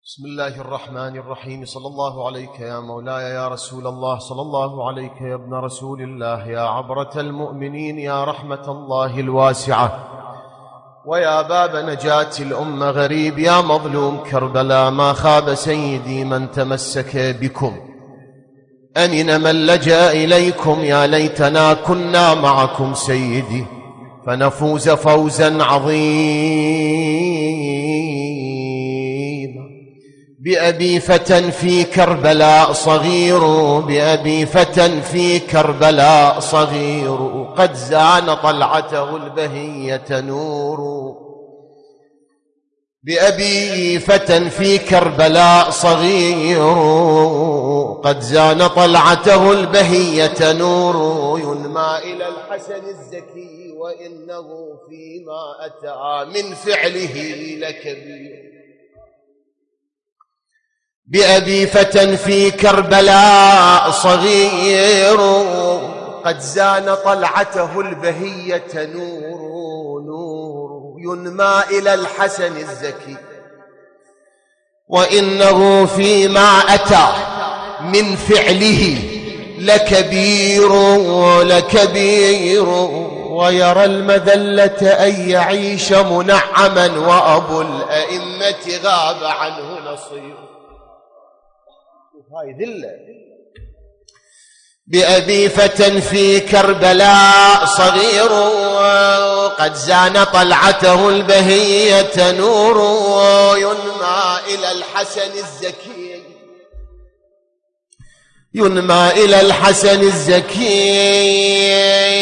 بسم الله الرحمن الرحيم. صلى الله عليك يا مولاي يا رسول الله، صلى الله عليك يا ابن رسول الله، يا عبرة المؤمنين، يا رحمة الله الواسعة، ويا باب نجاة الأمة غريب، يا مظلوم كربلاء. ما خاب سيدي من تمسك بكم، أمن من لجأ إليكم. يا ليتنا كنا معكم سيدي فنفوز فوزا عظيما. بأبي فتى في كربلاء صغير، بأبي فتى في كربلاء صغير، قد زان طلعته البهية نور. بأبي فتى في كربلاء صغير، قد زان طلعته البهية نور. ينمى إلى الحسن الزكي وإنه فيما أتى من فعله لكبير. بأبي فتى في كربلاء صغير، قد زان طلعته البهية نور. ينمى إلى الحسن الزكي وإنه فيما أتى من فعله لكبير لكبير. ويرى المذلة أن يعيش منعما، وأبو الأئمة غاب عنه نصير. هاي ذلة. بأبي فتى في كربلاء صغير، قد زان طلعته البهية نور. ينمى إلى الحسن الزكي، ينمى إلى الحسن الزكي،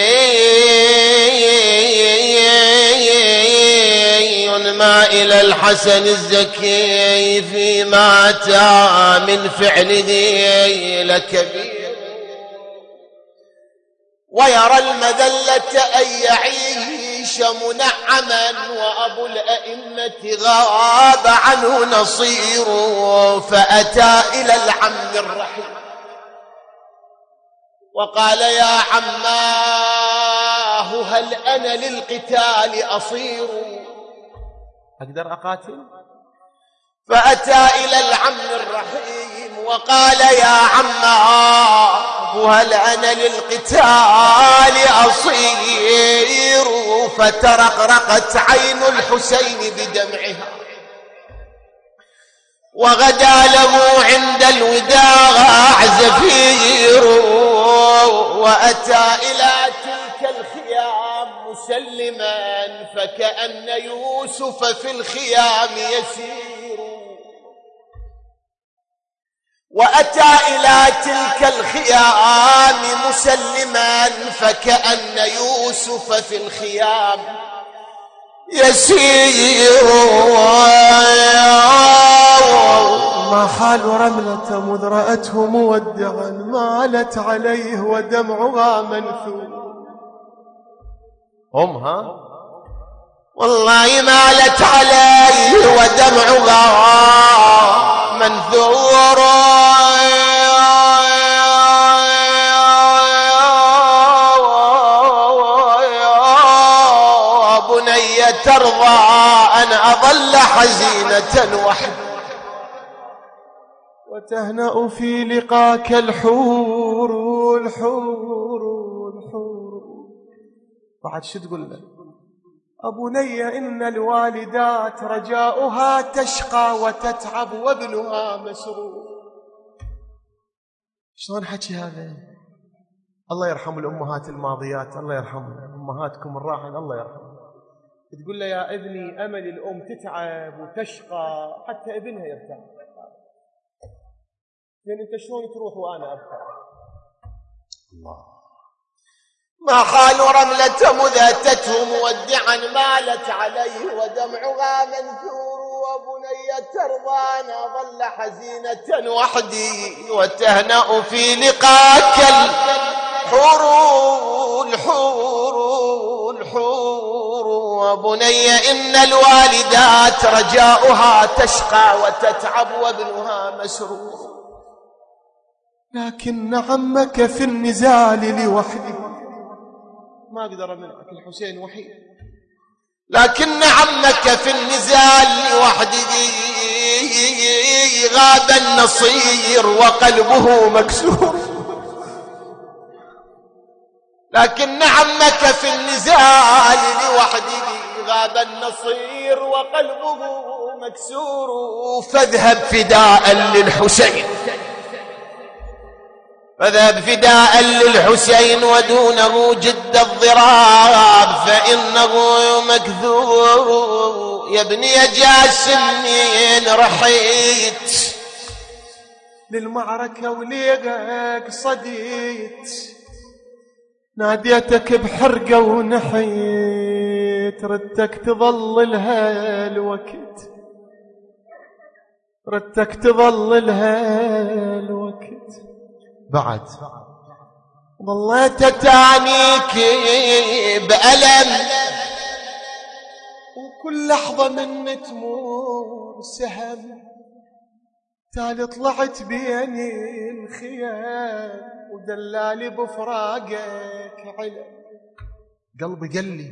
ينمى إلى الحسن الزكي فيما أتى من فعله لكبير. ويرى المذلة أن يعيش منعما، وأبو الأئمة غاب عنه نصير. فأتى إلى العم الرحيم وقال: يا عماه، هل أنا للقتال أصير؟ أقدر أقاتل؟ فأتى إلى العم الرحيم وقال: يا عماه، هل أنا للقتال أصير؟ فترقرقت عين الحسين بدمعها، وغدا له عند الوداع زفير. وأتى إلى تلك الخيام مسلما، فكأن يوسف في الخيام يسير. وأتى إلى تلك الخيام مسلما، فكأن يوسف في الخيام يسير. ما حال رملة مذ رأته مودعا، مالت عليه ودمعها منثور. والله مالت عليه ودمعها منثور. بني ترضى أن أظل حزينة وحدي، وتهنأ في لقاك الحور الحور الحور. بعد شو تقول له؟ أبني إن الوالدات رجاؤها تشقى وتتعب وابنها مسرور. شلون حكي هذا؟ الله يرحم الأمهات الماضيات، الله يرحم أمهاتكم الراحل، الله يرحم. تقول له: يا ابني، أمل الأم تتعب وتشقى حتى ابنها يرتاح، لأن أنت شلون تروح وأنا أبقى؟ الله. ما خال رملة مذ أتته مودعا، مالت عليه ودمعها منثور. وبني ترضى أن أظل حزينة وحدي، وتهنأ في لقاك الحور الحور الحور. وبني إن الوالدات رجاؤها تشقى وتتعب وابنها مسرور. لكن عمك في النزال لوحده، ما أقدر أمنعك، الحسين وحيد. لكن عمك في النزال وحده غاب النصير وقلبه مكسور. لكن عمك في النزال لوحده غاب النصير وقلبه مكسور. فاذهب فداء للحسين، فاذهب فداء للحسين ودونه جد الضراب فإنه مكذور. يا ابني جاسم من رحيت للمعركة وليقك صديت، ناديتك بحرقة ونحيت، ردتك تظل لها الوقت، ردتك تظل لها الوقت. بعد ظليت تعنيك بألم، وكل لحظة من تمور سهم، تالي طلعت بيني الخيام ودلالي بفراقك علم. قلبي قال لي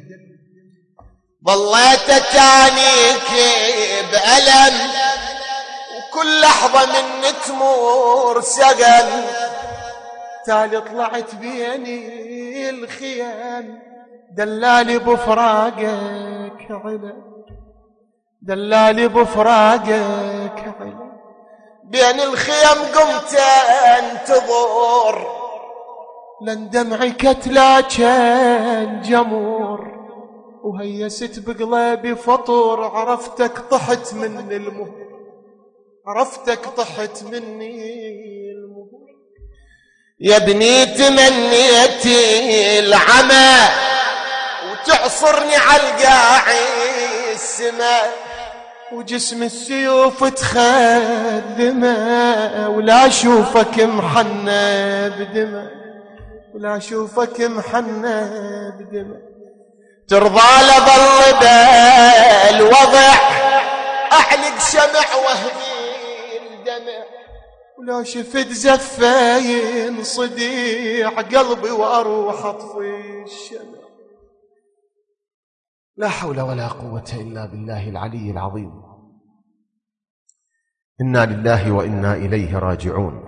ظليت تعنيك بألم، وكل لحظة من تمور سقم، تالي طلعت بيني الخيام دلالي بفراقك علم، دلالي بفراقك علم. بين الخيام قمت انتظر، لن دمعي كتلا كان جمور، وهيست بقلبي فطور، عرفتك طحت من المهر، عرفتك طحت مني المهر. يا ابني تمنيتي العمى وتعصرني على القاعي السماء، وجسم السيوف تخدمه، ولا اشوفك محنى بدمه، ولا اشوفك محنى بدمه. ترضى لظل بالوضع اعلق شمع وهمي الدمع، ولو شفت زفاين صديع قلبي واروح اطفي الشمع. لا حول ولا قوة إلا بالله العلي العظيم. إنا لله وإنا إليه راجعون.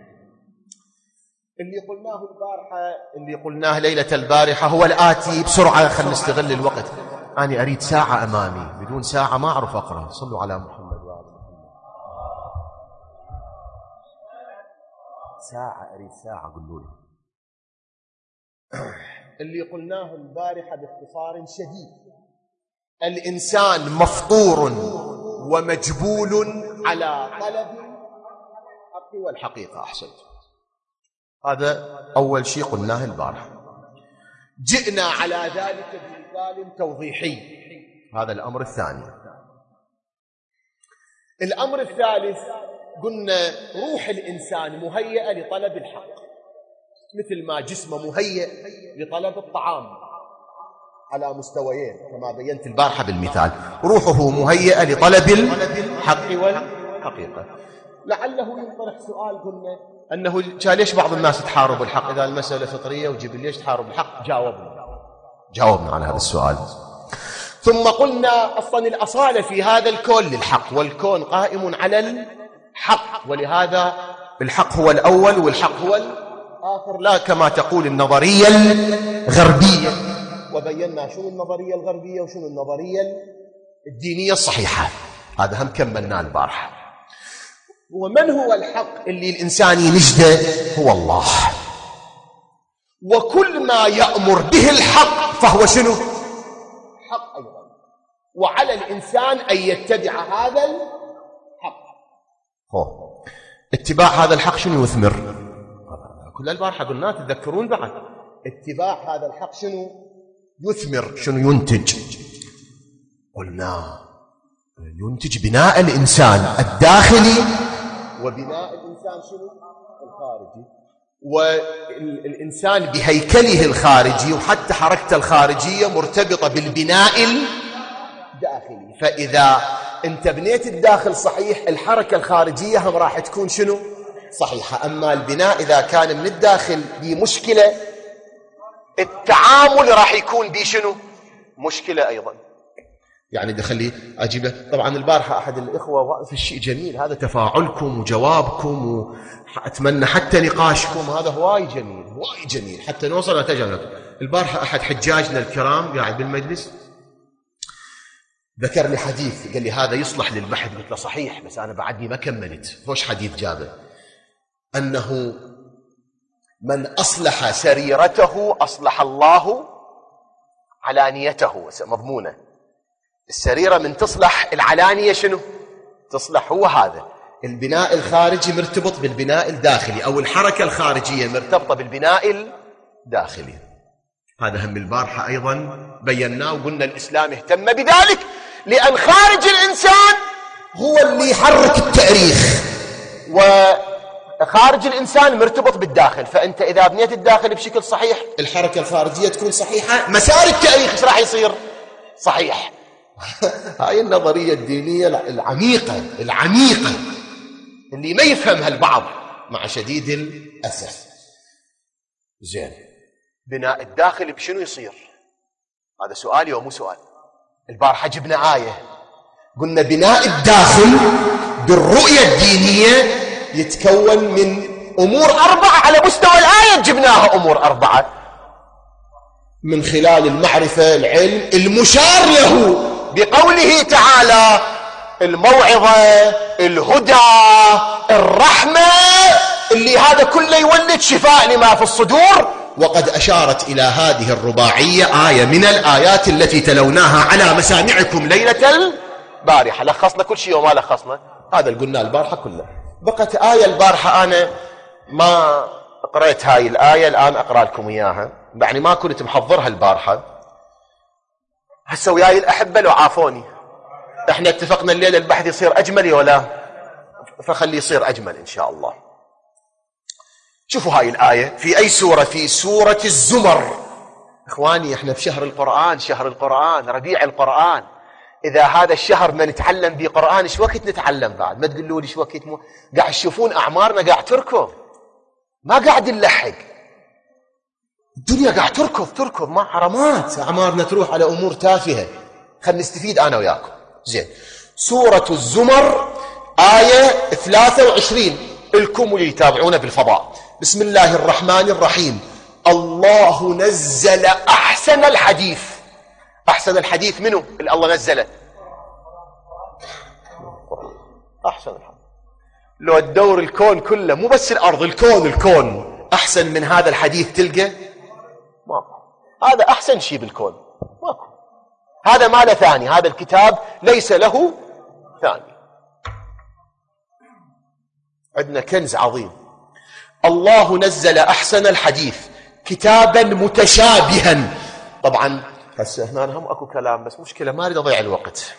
اللي قلناه البارحة، اللي قلناه ليلة البارحة هو الآتي بسرعة. خلينا نستغل الوقت. أنا أريد ساعة أمامي، بدون ساعة ما أعرف أقرأ. صلوا على محمد وآله محمد. ساعة، أريد ساعة قولوا لي. اللي قلناه البارحة باختصار شديد، الإنسان مفطور ومجبول على طلب الحق والحقيقة. أحسنت. هذا أول شيء قلناه البارحة. جئنا على ذلك بمثال توضيحي. هذا الأمر الثاني. الأمر الثالث قلنا روح الإنسان مهيئة لطلب الحق، مثل ما جسمه مهيئ لطلب الطعام على مستويين كما بينت البارحة بالمثال. روحه مهيئة لطلب الحق والحقيقة. لعله ينطرح سؤال، قلنا أنه ليش بعض الناس تحارب الحق إذا المسألة فطرية، وجبل ليش تحارب الحق؟ جاوبنا على هذا السؤال. ثم قلنا أصلا الأصالة في هذا الكون للحق، والكون قائم على الحق، ولهذا الحق هو الأول والحق هو الآخر، لا كما تقول النظرية الغربية. وبينا شنو النظرية الغربية وشنو النظرية الدينية الصحيحة. هذا هم كملنا البارحة. ومن هو الحق اللي الإنسان ينجده؟ هو الله. وكل ما يأمر به الحق فهو شنو؟ حق أيضا. وعلى الإنسان أن يتبع هذا الحق. اتباع هذا الحق شنو يثمر؟ كل البارحة قلنا، تذكرون بعد. اتباع هذا الحق شنو يثمر؟ شنو ينتج؟ قلنا ينتج بناء الإنسان الداخلي وبناء الإنسان شنو الخارجي. والإنسان بهيكله الخارجي وحتى حركته الخارجية مرتبطة بالبناء الداخلي. فإذا أنت بنيت الداخل صحيح، الحركة الخارجية هم راح تكون شنو صحيحة. أما البناء إذا كان من الداخل بمشكلة، التعامل راح يكون بشنو مشكلة أيضا. يعني دخلي أجيبه. طبعا البارحة أحد الإخوة واقف الشيء جميل، هذا تفاعلكم وجوابكم، وأتمنى حتى نقاشكم، هذا هواي جميل هواي جميل حتى نوصل نتجاوب. البارحة أحد حجاجنا الكرام قاعد بالمجلس ذكر لي حديث، قال لي هذا يصلح للبحث. قلت له صحيح بس أنا بعدني ما كملت. وش حديث جابه؟ أنه من أصلح سريرته أصلح الله علانيته. مضمونة السريرة من تصلح، العلانية شنو تصلح؟ هو هذا البناء الخارجي مرتبط بالبناء الداخلي، أو الحركة الخارجية مرتبطة بالبناء الداخلي. هذا هم البارحة أيضا بيناه وقلنا الإسلام اهتم بذلك، لأن خارج الإنسان هو اللي يحرك التاريخ، وخارج الإنسان مرتبط بالداخل. فأنت إذا بنيت الداخل بشكل صحيح الحركة الخارجية تكون صحيحة، مسار التاريخ ايش راح يصير؟ صحيح. هاي النظرية الدينية العميقة اللي ما يفهمها البعض مع شديد الأسف. زين، بناء الداخل بشنو يصير؟ هذا سؤالي ومو سؤال. البارحة جبنا آية قلنا بناء الداخل بالرؤية الدينية يتكون من أمور 4. على مستوى الآية جبناها أمور 4 من خلال المعرفة، العلم، المشار له بقوله تعالى الموعظة، الهدى، الرحمة، اللي هذا كله يولد شفاء لما في الصدور. وقد أشارت إلى هذه الرباعية آية من الآيات التي تلوناها على مسامعكم ليلة البارحة. لخصنا كل شيء وما لخصنا، هذا اللي قلنا البارحة كله. بقت آية البارحة أنا ما قرأت هاي الآية، الآن أقرأ لكم إياها، يعني ما كنت محضرها البارحة. هسه وياي الأحبة لو عافوني، احنا اتفقنا الليلة البحث يصير أجمل ولا؟ فخلي يصير أجمل إن شاء الله. شوفوا هاي الآية في أي سورة؟ في سورة الزمر. إخواني احنا في شهر القرآن، شهر القرآن، ربيع القرآن. إذا هذا الشهر ما نتعلم به قرآن إيش وقت نتعلم بعد؟ ما تقولوا لي إيش وقت قاعد تشوفون أعمارنا قاعد تركض، ما قاعد نلحق. الدنيا قاعد تركض ما حرمات، أعمارنا تروح على أمور تافهة. خلينا نستفيد أنا وياكم. زين، سورة الزمر آية 23 لكم واللي يتابعونا بالفضاء. بسم الله الرحمن الرحيم. الله نزل أحسن الحديث. أحسن الحديث منه اللي الله نزله؟ أحسن الحديث. لو تدور الكون كله، مو بس الأرض، الكون أحسن من هذا الحديث تلقى؟ ماكو. هذا أحسن شيء بالكون، ماكو. هذا ما له ثاني، هذا الكتاب ليس له ثاني. عندنا كنز عظيم. الله نزل أحسن الحديث كتابا متشابها. طبعا هسه هنا هم اكو كلام بس مشكلة ما اريد اضيع الوقت.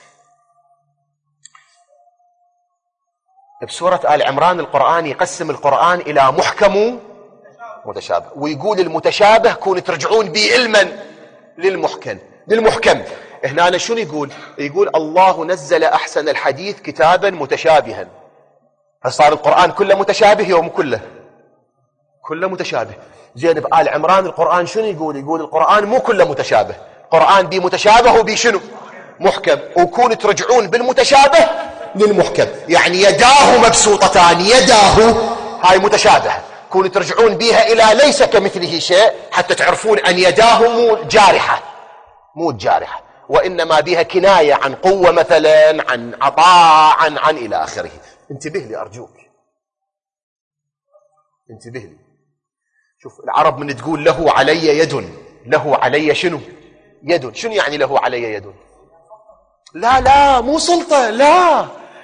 بسورة آل عمران القرآن يقسم القرآن إلى محكم ومتشابه، ويقول المتشابه كون ترجعون به علما للمحكم. هنا شنو يقول الله نزل أحسن الحديث كتابا متشابها. فصار القرآن كله متشابه يوم كله متشابه. زين، بآل عمران القرآن شنو يقول القرآن مو كله متشابه، القرآن بي متشابه وبي شنو محكم، وكون ترجعون بالمتشابه للمحكم. يعني يداه مبسوطتان، يداه هاي متشابهة، كون ترجعون بها إلى ليس كمثله شيء حتى تعرفون أن يداه مو جارحة، وإنما بها كناية عن قوة مثلا، عن عطاء، عن إلى آخره. انتبه لي أرجوك، انتبه لي. شوف العرب من تقول له علي يد، له علي شنو يد؟ شنو يعني له علي يد؟ لا مو سلطة، لا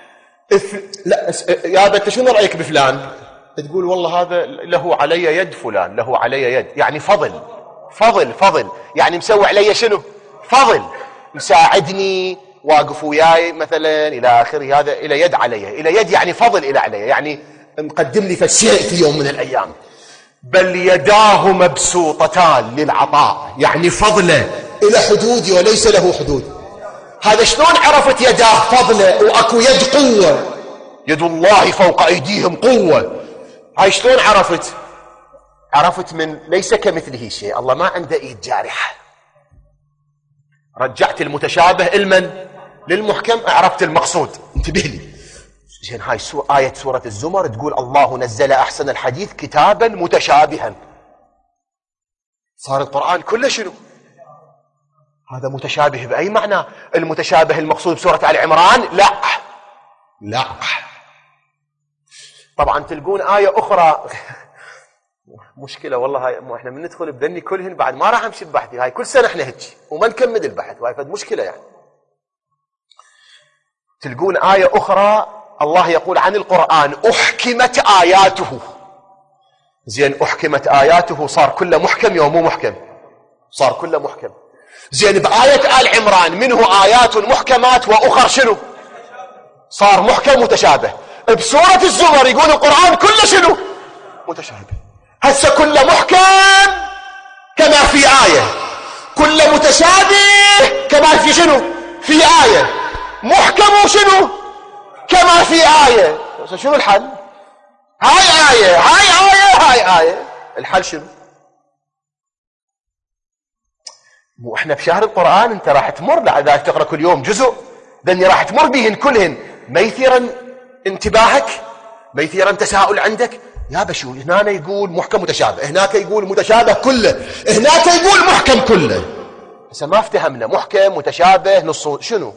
يا بنت شنو رأيك بفلان؟ تقول والله هذا له علي يد، فلان له علي يد، يعني فضل، يعني مسوي علي شنو؟ فضل، مساعدني، واقف وياي مثلا إلى آخره، هذا إلى يد علي، إلى يد يعني فضل إلى علي، يعني مقدم لي فشيء في يوم من الأيام. بل يداه مبسوطتان للعطاء، يعني فضله إلى حدود وليس له حدود. هذا شلون عرفت يداه فضله وأكو يد قوة؟ يد الله فوق أيديهم قوة. هاي شلون عرفت من ليس كمثله شيء، الله ما عنده إيد جارحة. رجعت المتشابه المن للمحكم عرفت المقصود، انتبه لي. زين هاي آية سورة الزمر تقول الله نزل أحسن الحديث كتابا متشابها. صار القرآن كله شنو؟ هذا متشابه بأي معنى؟ المتشابه المقصود بسورة آل عمران؟ لا. طبعا تلقون آية أخرى مشكلة والله. هاي احنا من ندخل بذني كلهن بعد ما راح امشي ببحثي. هاي كل سنة احنا هيك وما نكمل البحث، وهاي فد مشكلة يعني. تلقون آية أخرى الله يقول عن القرآن أحكمت آياته. زين أحكمت آياته صار كله محكم يوم مو محكم؟ صار كله محكم. زين بآية آل عمران منه آيات محكمات وأخر شنو؟ صار محكم متشابه. بسورة الزمر يقول القرآن كله شنو؟ متشابه. هسه كله محكم كما في آية، كله متشابه كما في شنو؟ في آية. محكم وشنو؟ كما في آية. شنو الحل؟ هاي آية هاي آية هاي آية، الحل شنو؟ مو احنا بشهر القرآن انت راح تمر لذلك تقرأ كل يوم جزء، لاني راح تمر بهن كلهن. ما يثيرن انتباهك؟ ما يثيرن تساؤل عندك؟ يا بشو هنا يقول محكم متشابه، هناك يقول متشابه كله، هناك يقول محكم كله. هسه ما افتهمنا محكم متشابه نص شنو؟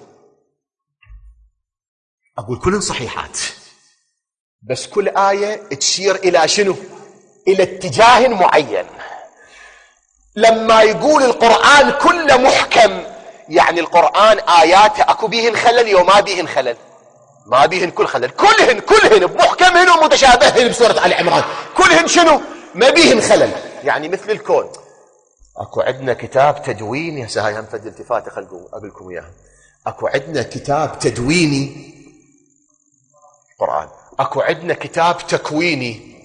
اقول كلن صحيحات، بس كل آية تشير الى شنو؟ الى اتجاه معين. لما يقول القرآن كله محكم يعني القرآن آياته اكو بيهن خلل يو ما بيهن خلل؟ ما بيهن كل خلل، كلهن بمحكمهن ومتشابههن بسورة آل عمران، كلهن شنو؟ ما بيهن خلل. يعني مثل الكون اكو عندنا كتاب تدويني. هسه هاي هم فد التفاته خلقوا اقولكم اياها. اكو عندنا كتاب تدويني قرآن، اكو عندنا كتاب تكويني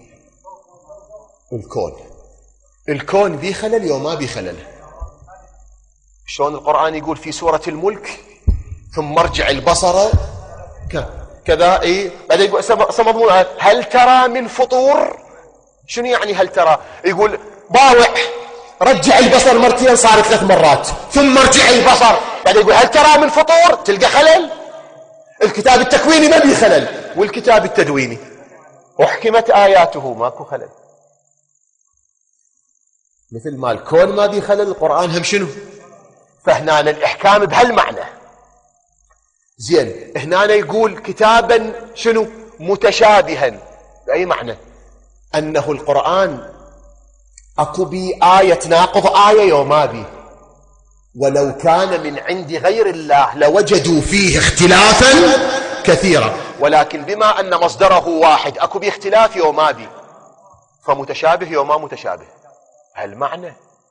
الكون بيه خلل يوم ما بيه خلل؟ شلون القرآن يقول في سورة الملك ثم ارجع البصر كذا بعدين يقول هل ترى من فطور؟ شنو يعني هل ترى؟ يقول باوع رجع البصر مرتين صارت 3 مرات، ثم ارجع البصر، بعدين يقول هل ترى من فطور؟ تلقى خلل. الكتاب التكويني ما بيه خلل، والكتاب التدويني أحكمت آياته ماكو خلل. مثل ما الكون ما بيه خلل القرآن هم شنو؟ فهنا الإحكام بهالمعنى. زين هنا يقول كتابا شنو؟ متشابها. بأي معنى؟ أنه القرآن أكو بي آية تناقض آية يوم ما بي، ولو كان من عند غير الله لوجدوا فيه اختلافا كثيرا، ولكن بما أن مصدره واحد أكو بي اختلاف يوم ما بي، فمتشابه يوم ما متشابه. هالمعنى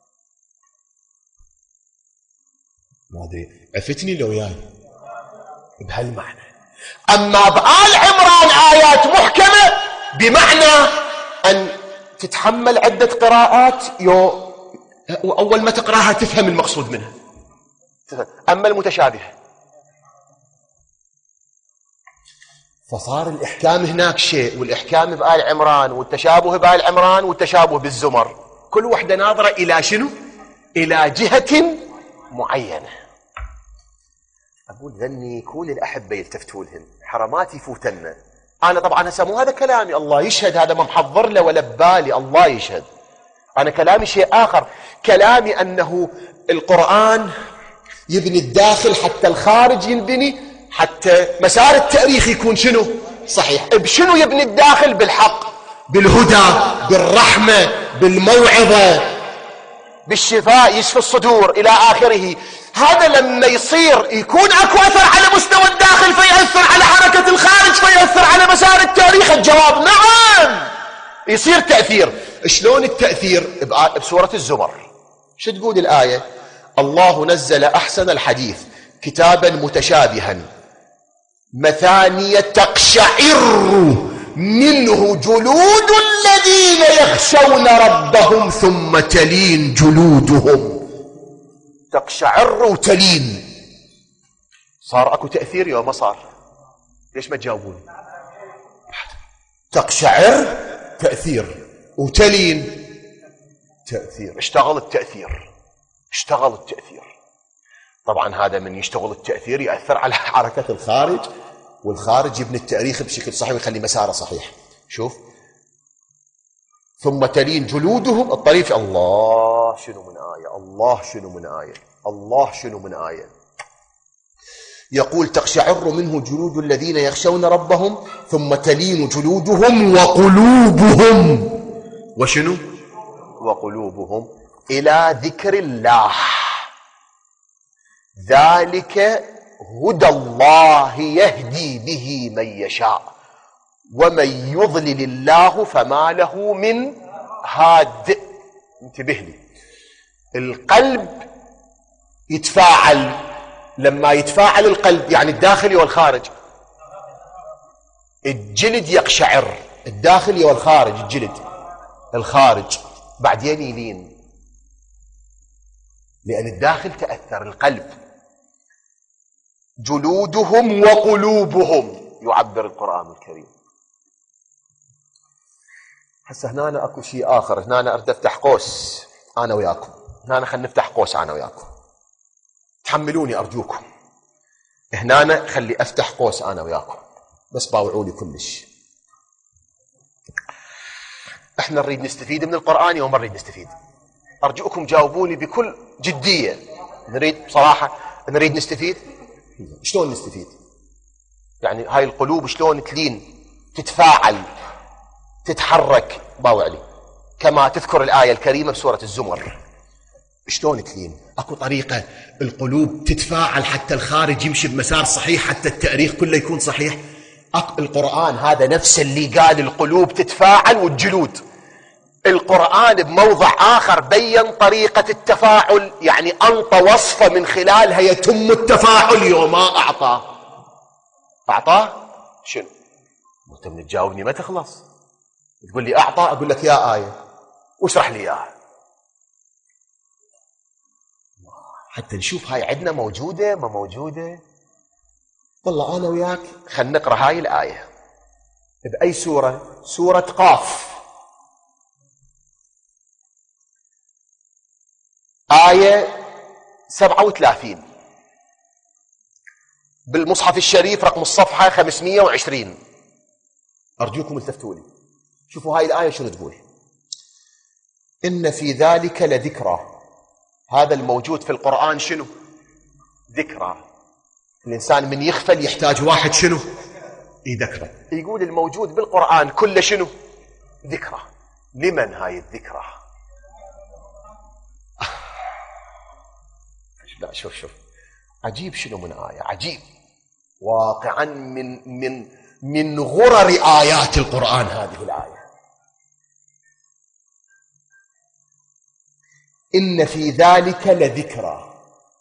ما أدري عفتني لو ياي بهالمعنى. أما بآل عمران آيات محكمة بمعنى أن تتحمل عدة قراءات وأول ما تقرأها تفهم المقصود منها. أما المتشابه فصار الإحكام هناك شيء، والإحكام بآل عمران، والتشابه بآل عمران، والتشابه بالزمر، كل واحدة ناظرة إلى شنو؟ إلى جهة معينة. أقول ذني كل الأحبة يلتفتوا لهم، حرمات يفوتنا. أنا طبعا هسه مو هذا كلامي، الله يشهد، هذا ما محضر له ولا ببالي، الله يشهد. أنا كلامي شيء آخر، كلامي أنه القرآن يبني الداخل حتى الخارج ينبني، حتى مسار التاريخ يكون شنو؟ صحيح. بشنو يبني الداخل؟ بالحق، بالهدى، بالرحمة، بالموعظة، بالشفاء، يشفي الصدور إلى آخره. هذا لما يصير يكون أكو أثر على مستوى الداخل فيأثر على حركة الخارج، فيأثر على مسار التاريخ. الجواب نعم، يصير تأثير. شلون التأثير؟ بسورة الزمر شو تقول الآية؟ الله نزل أحسن الحديث كتابا متشابها مثانية تقشعر منه جلود الذين يخشون ربهم ثم تلين جلودهم. تقشعر وتلين. صار اكو تأثير يوم ما صار؟ ليش ما تجاوبون؟ تقشعر تأثير، وتلين تأثير. اشتغل التأثير. طبعا هذا من يشتغل التأثير يأثر على حركة الخارج، والخارج يبني التأريخ بشكل صحيح ويخلي مساره صحيح. شوف، ثم تلين جلودهم الطريف. الله شنو من آية، الله شنو من آية، الله شنو من آية. يقول تقشعر منه جلود الذين يخشون ربهم ثم تلين جلودهم وقلوبهم. وشنو؟ وقلوبهم إلى ذكر الله. ذلك هدى الله يهدي به من يشاء ومن يضلل الله فما له من هاد. انتبه لي، القلب يتفاعل. لما يتفاعل القلب يعني الداخلي والخارج، الجلد يقشعر، الداخلي والخارج، الجلد الخارج بعدين يلين، لأن الداخل تأثر القلب. جلودهم وقلوبهم يعبر القرآن الكريم. هسه هنا اكو شيء آخر. هنا أريد أفتح قوس أنا وياكم. هنا خلينا نفتح قوس أنا وياكم، تحملوني أرجوكم. هنا خلي أفتح قوس أنا وياكم، بس باوعوني كلش. احنا نريد نستفيد من القرآن وما نريد نستفيد؟ أرجوكم جاوبوني بكل جدية. نريد بصراحة، نريد نستفيد. شلون نستفيد؟ يعني هاي القلوب شلون تلين، تتفاعل، تتحرك؟ باوع لي كما تذكر الآية الكريمة بسورة الزمر. شلون تلين؟ اكو طريقة القلوب تتفاعل حتى الخارج يمشي بمسار صحيح، حتى التاريخ كله يكون صحيح. القرآن هذا نفس اللي قال القلوب تتفاعل والجلود. القرآن بموضع آخر بين طريقة التفاعل، يعني أنطى وصفة من خلالها يتم التفاعل. يوم ما أعطاه شنو؟ أنت من تجاوبني ما تخلص، تقول لي أعطى، أقول لك يا آية واشرح لي إياها حتى نشوف هاي عندنا موجودة ما موجودة. والله أنا وياك خلنا نقرأ هاي الآية بأي سورة؟ سورة قاف، آية 37 بالمصحف الشريف، رقم الصفحة 520. أرجوكم التفتوا لي، شوفوا هاي الآية شنو تقول. إن في ذلك لذكرى. هذا الموجود في القرآن شنو؟ ذكرى. الإنسان من يغفل يحتاج واحد شنو؟ يذكره. يقول الموجود بالقرآن كله شنو؟ ذكرى. لمن هاي الذكرى؟ لا شوف عجيب شنو من آية، عجيب واقعا من غرر آيات القرآن هذه الآية. إن في ذلك لذكرى.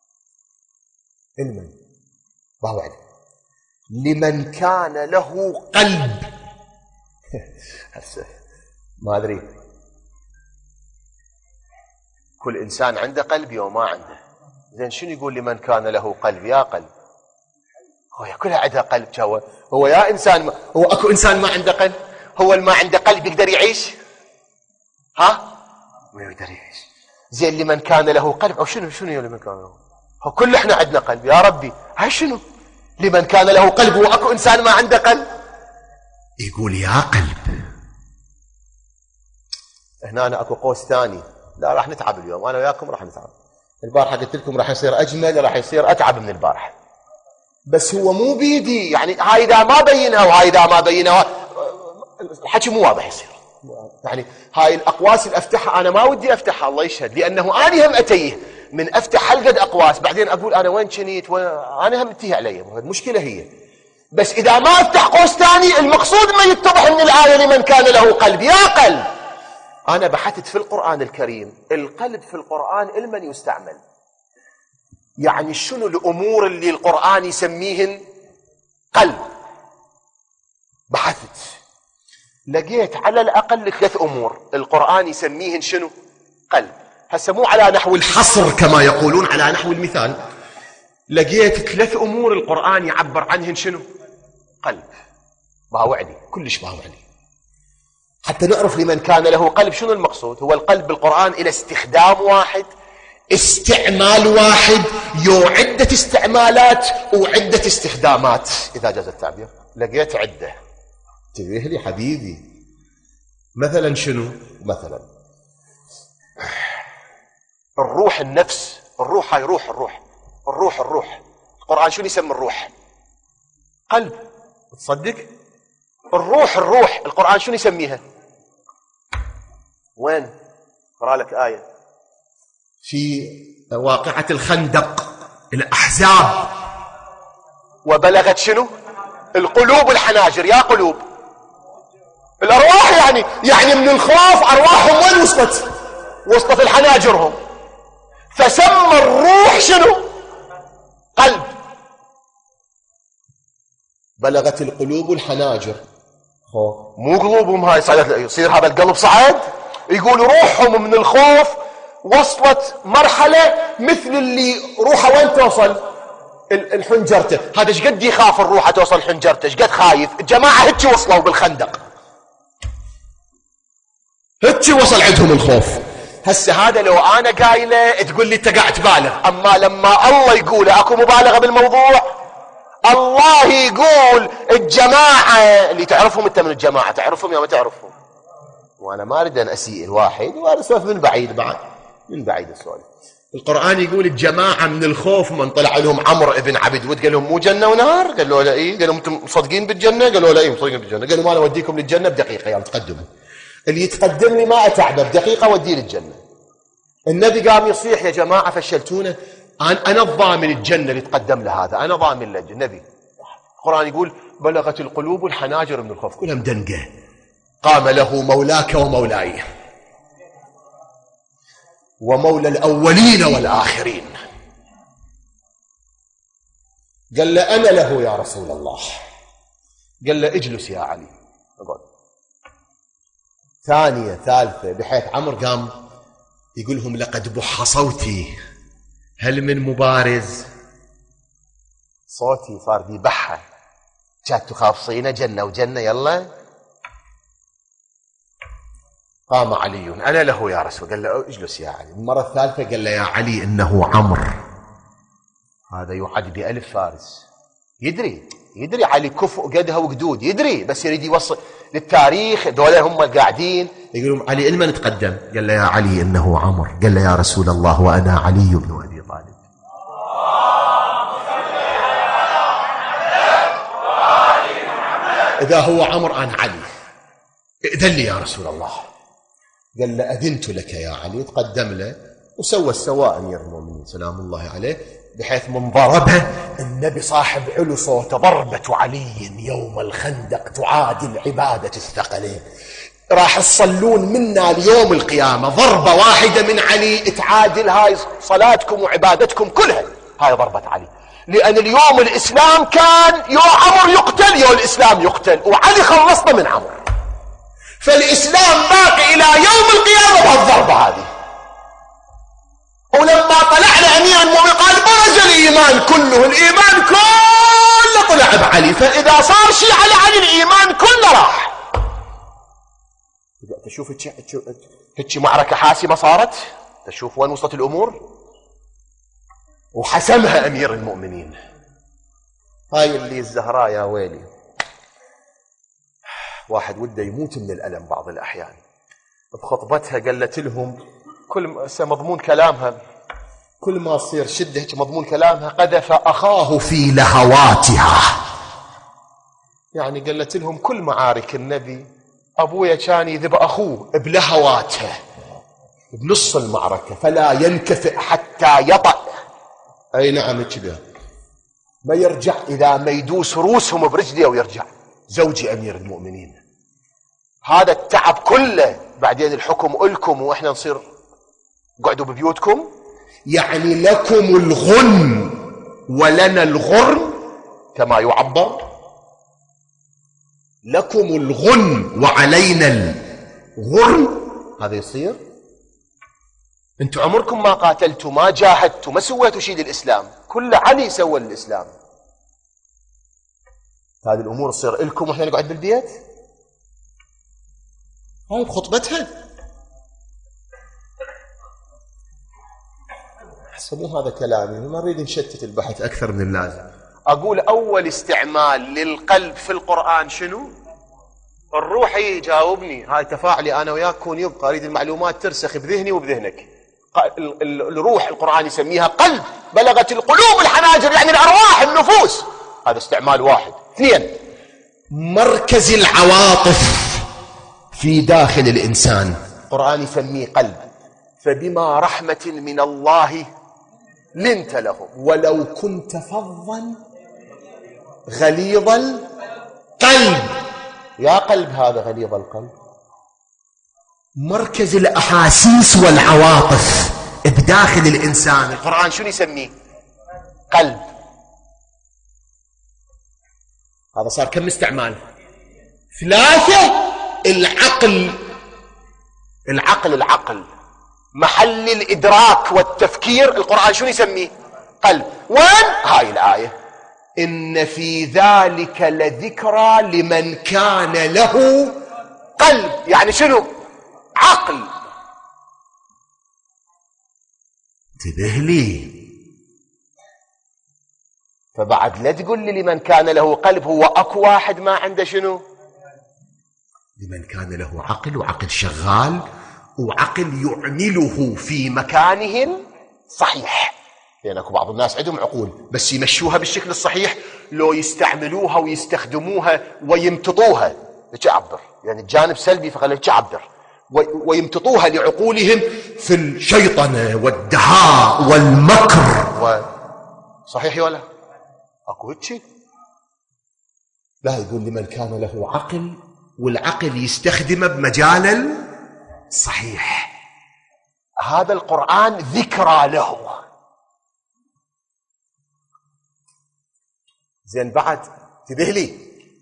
لمن؟ باوعد لمن كان له قلب. هسه ما أدري كل إنسان عنده قلب يوم ما عنده. زين شنو يقول لمن كان له قلب؟ يا قلب هو كلها عندها قلب. هو يا إنسان هو أكو إنسان ما عنده قلب؟ هو اللي ما عنده قلب يقدر يعيش؟ ها؟ ما يقدر يعيش. زين لمن كان له قلب أو شنو لمن كان له؟ هو كل إحنا عندنا قلب يا ربي. هاي شنو لمن كان له قلب وأكو إنسان ما عنده قلب؟ يقول يا قلب. هنا أنا أكو قوس ثاني. لا راح نتعب اليوم أنا وياكم، راح نتعب. البارحة قلت لكم راح يصير أجمل، راح يصير أتعب من البارحة، بس هو مو بيدي. يعني هاي إذا ما بينها وهاي إذا ما بينها الحكي مو واضح يصير. يعني هاي الأقواس اللي أفتحها أنا ما ودي أفتحها الله يشهد، لأنه أنا هم أتيه من أفتح حلقة أقواس بعدين أقول أنا وين كنت أنا هم أتيه علي. المشكلة هي بس إذا ما أفتح قوس ثاني المقصود ما يتضح من الآية لمن كان له قلب. يا قلب أنا بحثت في القرآن الكريم القلب في القرآن لمن يستعمل؟ يعني شنو الأمور اللي القرآن يسميهن قلب؟ بحثت لقيت على الأقل 3 أمور القرآن يسميهن شنو؟ قلب. هسه مو على نحو الحصر كما يقولون، على نحو المثال. لقيت 3 أمور القرآن يعبر عنهن شنو؟ قلب. باوعني كلش باوعني حتى نعرف لمن كان له قلب شنو المقصود. هو القلب بالقرآن إلى استخدام واحد، استعمال واحد يو عدة استعمالات وعدة استخدامات، إذا جاز التعبير. لقيت عدة، انتبه لي حبيبي. مثلا شنو؟ مثلا الروح، النفس، الروح، هاي روح، الروح. القرآن شنو يسمي الروح؟ قلب. تصدق؟ الروح القرآن شنو يسميها؟ وين؟ اقرأ لك آية في واقعة الخندق، الأحزاب، وبلغت شنو؟ القلوب الحناجر. يا قلوب الأرواح، يعني من الخوف أرواحهم وين وصلت؟ وصلت الحناجرهم. فسمى الروح شنو؟ قلب. بلغت القلوب الحناجر، مو قلوبهم هاي صعدت، يصير هذا القلب صعد. يقول روحهم من الخوف وصلت مرحلة مثل اللي روحه وين توصل؟ الحنجرته. هذا ايش قد يخاف الروح توصل حنجرته، ايش قد خايف. الجماعة هتي وصلوا بالخندق، هتي وصل عندهم الخوف. هسه هذا لو انا قايله تقول لي انت قاعد تبالغ، اما لما الله يقوله اكو مبالغة بالموضوع. الله يقول الجماعة اللي تعرفهم انت من الجماعة، تعرفهم يا ما تعرفهم. وانا ما اريد ان اسيء الواحد، وانا اسولف من بعيد، بعد من بعيد السؤال. القرآن يقول الجماعة من الخوف من طلع لهم عمرو ابن عبد ود قال لهم مو جنة ونار؟ قالوا له ايه. قال لهم انتم مصدقين بالجنة؟ قالوا له ايه مصدقين بالجنة. قالوا ما انا اوديكم للجنة بدقيقة، يعني تقدموا. اللي يتقدم لي ما اتعبه، بدقيقة اوديه للجنة. النبي قام يصيح يا جماعة فشلتونا، انا الضامن الجنة اللي تقدم له هذا، انا ضامن له النبي. القرآن يقول بلغت القلوب الحناجر من الخوف، كلها مدنقة. قام له مولاك ومولاي ومولى الأولين والآخرين. قال له أنا له يا رسول الله. قال له اجلس يا علي، اقعد. ثانية ثالثة، بحيث عمرو قام يقول لهم لقد بح صوتي، هل من مبارز؟ صوتي صار بي بحة، جات تخافصينا جنة وجنة يلا. قام علي أنا له يا رسول. قال له اجلس يا علي. المرة الثالثة قال له يا علي إنه عمرو، هذا يعد ب1000 فارس. يدري علي كفء قدها وقدود، يدري، بس يريد يوصل للتاريخ. دول هم قاعدين يقولون علي إلما نتقدم. قال له يا علي إنه عمرو. قال له يا رسول الله وأنا علي بن أبي طالب. إذا هو عمرو أنا علي، ائذن لي يا رسول الله. قال له أذنت لك يا علي. تقدم له وسوى السواء أمير المؤمنين سلام الله عليه، بحيث من ضربه النبي صاحب علو صوته، ضربة علي يوم الخندق تعادل عبادة الثقلين. راح تصلون منا اليوم القيامة ضربة واحدة من علي تعادل هاي صلاتكم وعبادتكم كلها. هاي ضربة علي، لأن اليوم الإسلام كان يو عمرو يقتل، يو الإسلام يقتل، وعلي خلصنا من عمرو. فالإسلام باقي إلى يوم القيامة بهالضربة هذه. ولما طلع لأمير المؤمنين قال برز الإيمان كله، الإيمان كله طلع بعلي. فإذا صار شيء على علي الإيمان كله راح. تشوف هيك معركة حاسمة صارت، تشوف وين وصلت الأمور، وحسمها أمير المؤمنين. هاي اللي الزهراء يا ويلي، واحد وده يموت من الألم بعض الأحيان. بخطبتها قالت لهم كل مضمون كلامها، كل ما تصير شدة مضمون كلامها قذف أخاه في لهواتها. يعني قالت لهم كل معارك النبي أبويا كان يذب أخوه بلهواته بنص المعركة، فلا ينكفئ حتى يطأ. أي نعم كذا، ما يرجع إذا ما يدوس روسهم برجليه ويرجع. زوجي أمير المؤمنين، هذا التعب كله بعدين الحكم لكم وإحنا نصير قعدوا ببيوتكم. يعني لكم الغن ولنا الغرم كما يعبر، لكم الغن وعلينا الغرم. هذا يصير؟ انتم عمركم ما قاتلتوا، ما جاهدتوا، ما سويتوا شيء للإسلام، كل علي سوى للإسلام. هذه الأمور تصير لكم وإحنا نقعد بالبيت. هاي بخطبتها حسبوا هذا كلامي، ما نريد نشتت البحث أكثر من اللازم. أقول أول استعمال للقلب في القرآن شنو؟ الروح يجاوبني، هاي تفاعلي أنا وياك كون يبقى، أريد المعلومات ترسخ بذهني وبذهنك. الروح القرآن يسميها قلب، بلغت القلوب الحناجر، يعني الأرواح النفوس. هذا استعمال واحد. اثنين، مركز العواطف في داخل الإنسان، القرآن يسميه قلب. فبما رحمة من الله لنت لهم ولو كنت فظا غليظ القلب. يا قلب هذا غليظ القلب، مركز الأحاسيس والعواطف بداخل الإنسان، القرآن شنو يسميه؟ قلب. هذا صار كم استعمال؟ ثلاثة. العقل محل الإدراك والتفكير، القرآن شنو يسميه؟ قلب. وين؟ هاي الآية: إن في ذلك لذكرى لمن كان له قلب. يعني شنو؟ عقل. انتبه لي. فبعد لا تقول لي لمن كان له قلب، هو أكو واحد ما عنده شنو؟ لمن كان له عقل، وعقل شغال، وعقل يعمله في مكانه الصحيح. لأن أكو بعض الناس عندهم عقول بس يمشوها بالشكل الصحيح، لو يستعملوها ويستخدموها ويمتطوها، تعبر يعني الجانب سلبي فخلي تعبر، ويمتطوها لعقولهم في الشيطنة والدهاء والمكر. صحيح ولا أكو هيك؟ لا، يقول لمن كان له عقل، والعقل يستخدمه بمجال الصحيح. هذا القرآن ذكرى له. زين بعد انتبه لي: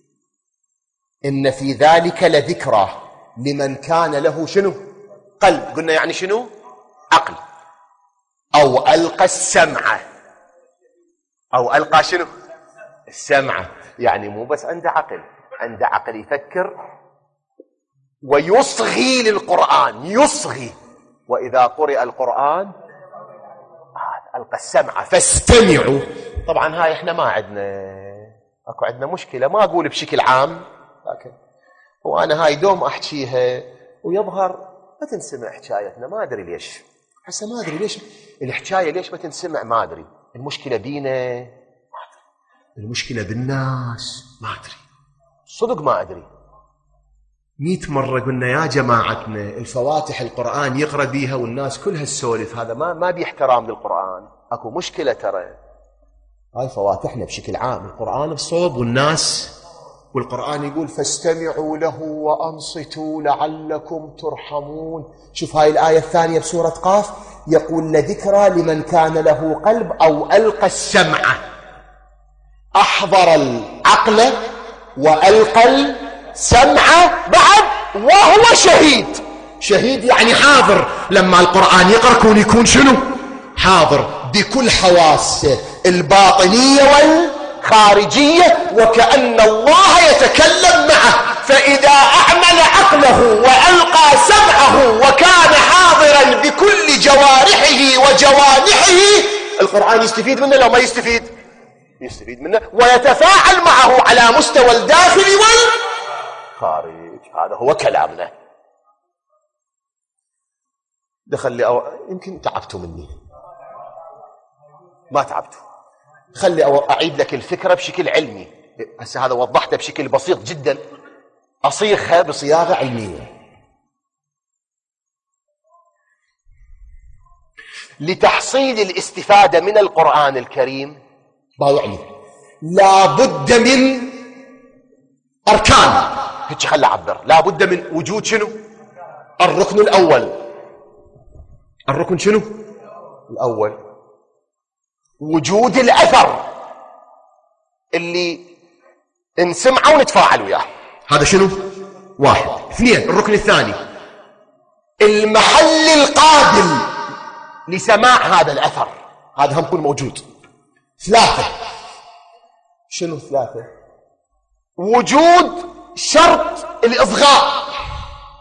إن في ذلك لذكرى لمن كان له شنو؟ قلب. قلنا يعني شنو؟ عقل. أو ألقى السمع، أو ألقى شنو؟ السمع. يعني مو بس عنده عقل، عنده عقل يفكر ويصغي للقرآن، يصغي. وإذا قرئ القرآن ألقى السمع فاستمعوا. طبعا هاي احنا ما اكو عندنا مشكلة، ما أقول بشكل عام، لكن وأنا هاي دوم أحكيها ويظهر ما تنسمع حكايتنا، ما أدري ليش. حسا ما أدري ليش الحكاية ليش ما تنسمع، ما أدري. المشكلة بينا ما أدري، المشكلة بالناس ما أدري، صدق ما أدري. 100 مرة قلنا يا جماعتنا الفواتح القرآن يقرأ بيها والناس كلها السولف، هذا ما بيحترام للقرآن. أكو مشكلة ترى. هاي فواتحنا بشكل عام، القرآن بصوب والناس، والقرآن يقول فاستمعوا له وأنصتوا لعلكم ترحمون. شوف هاي الآية الثانية بسورة قاف، يقول لذكرى لمن كان له قلب أو ألقى السمع. أحضر العقل وألقى السمع بعد وهو شهيد. شهيد يعني حاضر، لما القرآن يقرأ كون يكون شنو؟ حاضر بكل حواسه الباطنية والخارجية، وكأن الله يتكلم معه. فإذا أعمل عقله وألقى سمعه وكان حاضرا بكل جوارحه وجوانحه، القرآن يستفيد منه لو ما يستفيد؟ يستفيد منه، ويتفاعل معه على مستوى الداخل والخارج. هذا هو كلامنا. دخل لي يمكن تعبتوا مني، ما تعبتوا. خلي أعيد لك الفكرة بشكل علمي. هسه هذا وضحته بشكل بسيط جدا، أصيغها بصياغة علمية. لتحصيل الاستفادة من القرآن الكريم باوعني لا بد من أركان. هيك خلي أعبر، لا بد من وجود شنو؟ الركن الأول. الركن شنو؟ الأول وجود الأثر اللي نسمعه ونتفاعل وياه. هذا شنو؟ واحد. اثنين، الركن الثاني المحل القابل لسماع هذا الأثر، هذا هم يكون موجود. ثلاثة، شنو ثلاثة؟ وجود شرط الإصغاء.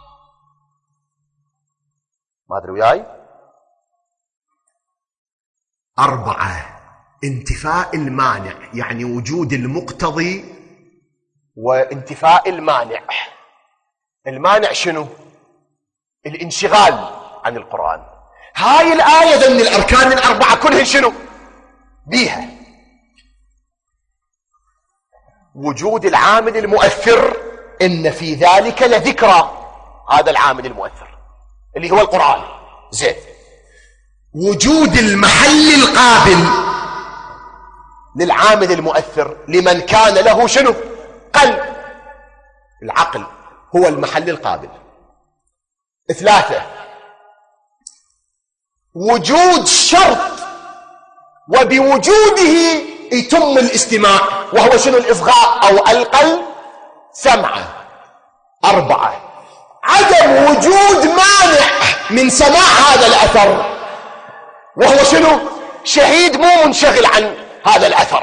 ما أدري وياي؟ 4 انتفاء المانع، يعني وجود المقتضي وانتفاء المانع. المانع شنو؟ الانشغال عن القرآن. هاي الآية ضمن الأركان ال4 كلهن شنو بيها؟ وجود العامل المؤثر، إن في ذلك لذكرى، هذا العامل المؤثر اللي هو القرآن. زين. وجود المحل القابل للعامل المؤثر لمن كان له شنو؟ قلب. العقل هو المحل القابل. 3 وجود شرط وبوجوده يتم الاستماع، وهو شنو؟ الإصغاء أو ألقى سمعه. 4 عدم وجود مانع من سماع هذا الأثر، وهو شنو؟ شهيد مو منشغل عن هذا الأثر.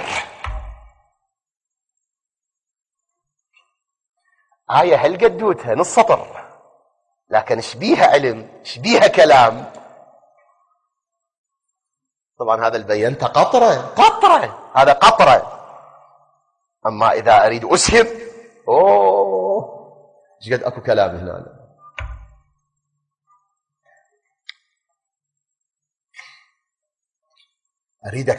آية هل قدوتها نص سطر، لكن شبيها علم، شبيها كلام. طبعا هذا البينت قطرة، هذا قطرة. أما إذا أريد أسهم، ايش قد أكو كلام هنا. أريدك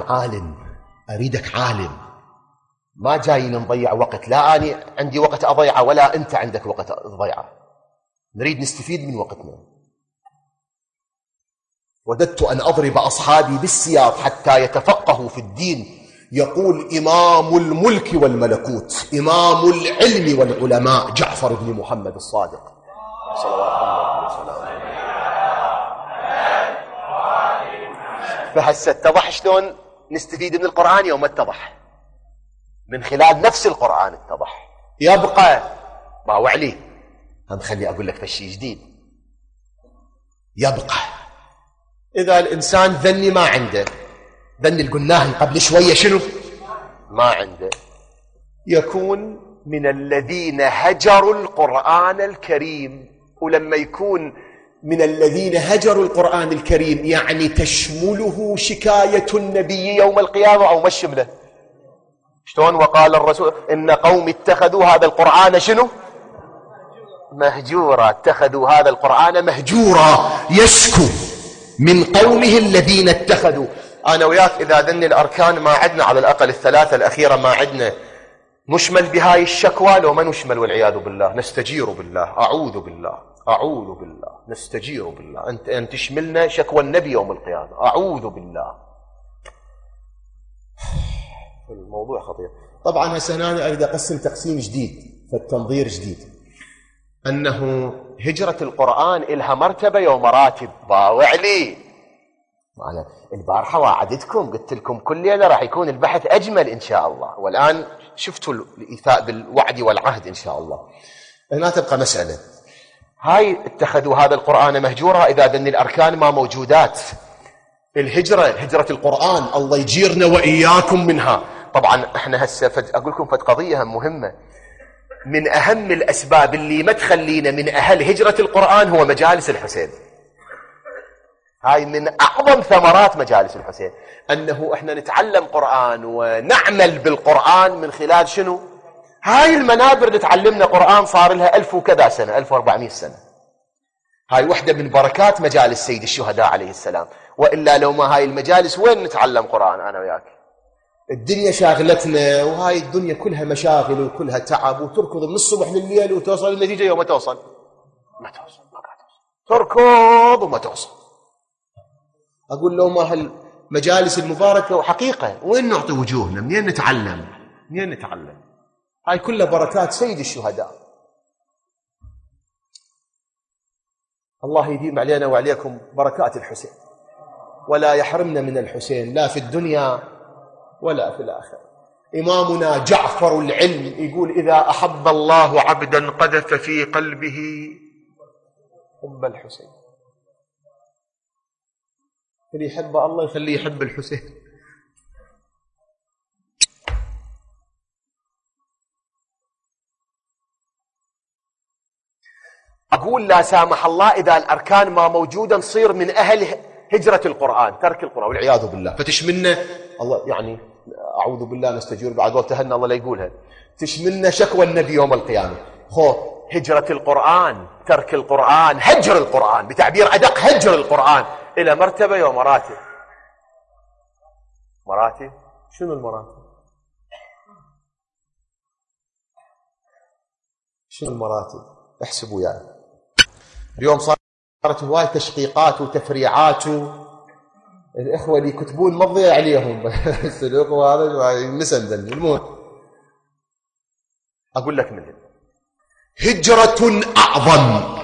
عالم، ما جايين نضيع وقت، لا أنا عندي وقت أضيعه ولا أنت عندك وقت تضيعه، نريد نستفيد من وقتنا. وددت أن أضرب أصحابي بالسياط حتى يتفقهوا في الدين. يقول إمام الملك والملكوت، إمام العلم والعلماء، جعفر بن محمد الصادق صلوات الله وسلامه. فهسه اتضح شلون نستفيد من القرآن يوم اتضح، من خلال نفس القرآن اتضح. يبقى ما وعلي هم خلي أقول لك فشي جديد. يبقى إذا الإنسان ذني ما عنده، ذني اللي قلناه قبل شوية شنو؟ ما عنده، يكون من الذين هجروا القرآن الكريم. ولما يكون من الذين هجروا القرآن الكريم يعني تشمله شكاية النبي يوم القيامة أو ما شمله؟ شلون؟ وقال الرسول إن قوم اتخذوا هذا القرآن شنو؟ مهجورا. اتخذوا هذا القرآن مهجورا، يشكو من قومه الذين اتخذوا. أنا وياك إذا ذن الأركان ما عدنا، على الأقل ال3 الأخيرة ما عدنا، نشمل بهاي الشكوى لو ما نشمل؟ والعياذ بالله. نستجير بالله، أعوذ بالله، نستجير بالله. أنت تشملنا شكوى النبي يوم القيامة، أعوذ بالله. الموضوع خطير. طبعا هسه أنا أريد أقسم تقسيم جديد، فالتنظير جديد، أنه هجرة القرآن إلها مرتبة ومراتب. باوعلي معنا البارحة وعدتكم قلت لكم كل ليلة راح يكون البحث أجمل إن شاء الله، والآن شفتوا الإيفاء بالوعد والعهد إن شاء الله. هنا تبقى مسألة، هاي اتخذوا هذا القرآن مهجورا إذا ذن الأركان ما موجودات. هجرة القرآن الله يجيرنا وإياكم منها. طبعا احنا هسه أقول لكم فد قضية مهمة، من أهم الأسباب اللي ما تخلينا من أهل هجرة القرآن هو مجالس الحسين. هاي من أعظم ثمرات مجالس الحسين، أنه احنا نتعلم قرآن ونعمل بالقرآن من خلال شنو؟ هاي المنابر اللي تعلمنا قرآن صار لها 1000 وكذا سنة، 1400 سنة. هاي وحدة من بركات مجالس سيد الشهداء عليه السلام، وإلا لو ما هاي المجالس وين نتعلم قرآن أنا وياك؟ الدنيا شاغلتنا، وهاي الدنيا كلها مشاغل وكلها تعب، وتركض من الصبح لليل وتوصل النتيجة يوم ما توصل ما قاعد توصل، تركض وما توصل. أقول لهم هالمجالس المباركة وحقيقة وين نعطي وجوهنا؟ منين نتعلم؟ هاي كلها بركات سيد الشهداء. الله يديم علينا وعليكم بركات الحسين، ولا يحرمنا من الحسين لا في الدنيا ولا في الآخرة. إمامنا جعفر العلم يقول إذا أحب الله عبدا قذف في قلبه حب الحسين. اللي يحب الله يخليه يحب الحسين. أقول لا سامح الله إذا الأركان ما موجودة نصير من أهل هجرة القرآن، ترك القرآن والعياذ بالله. فتشملنا الله، يعني أعوذ بالله نستجير بعد وقتهن الله لا يقولها، تشملنا شكوى النبي يوم القيامة. هجرة القرآن، ترك القرآن، هجر القرآن، بتعبير أدق هجر القرآن إلى مرتبة ومراتب. مراتب؟ شنو المراتب؟ شنو المراتب؟ احسبوا يعني. اليوم صارت هواي تشقيقات وتفريعات، الإخوة اللي يكتبون ما تضيع عليهم الإخوة هذا مسندن. المهم أقول لك من هنا هجرة أعظم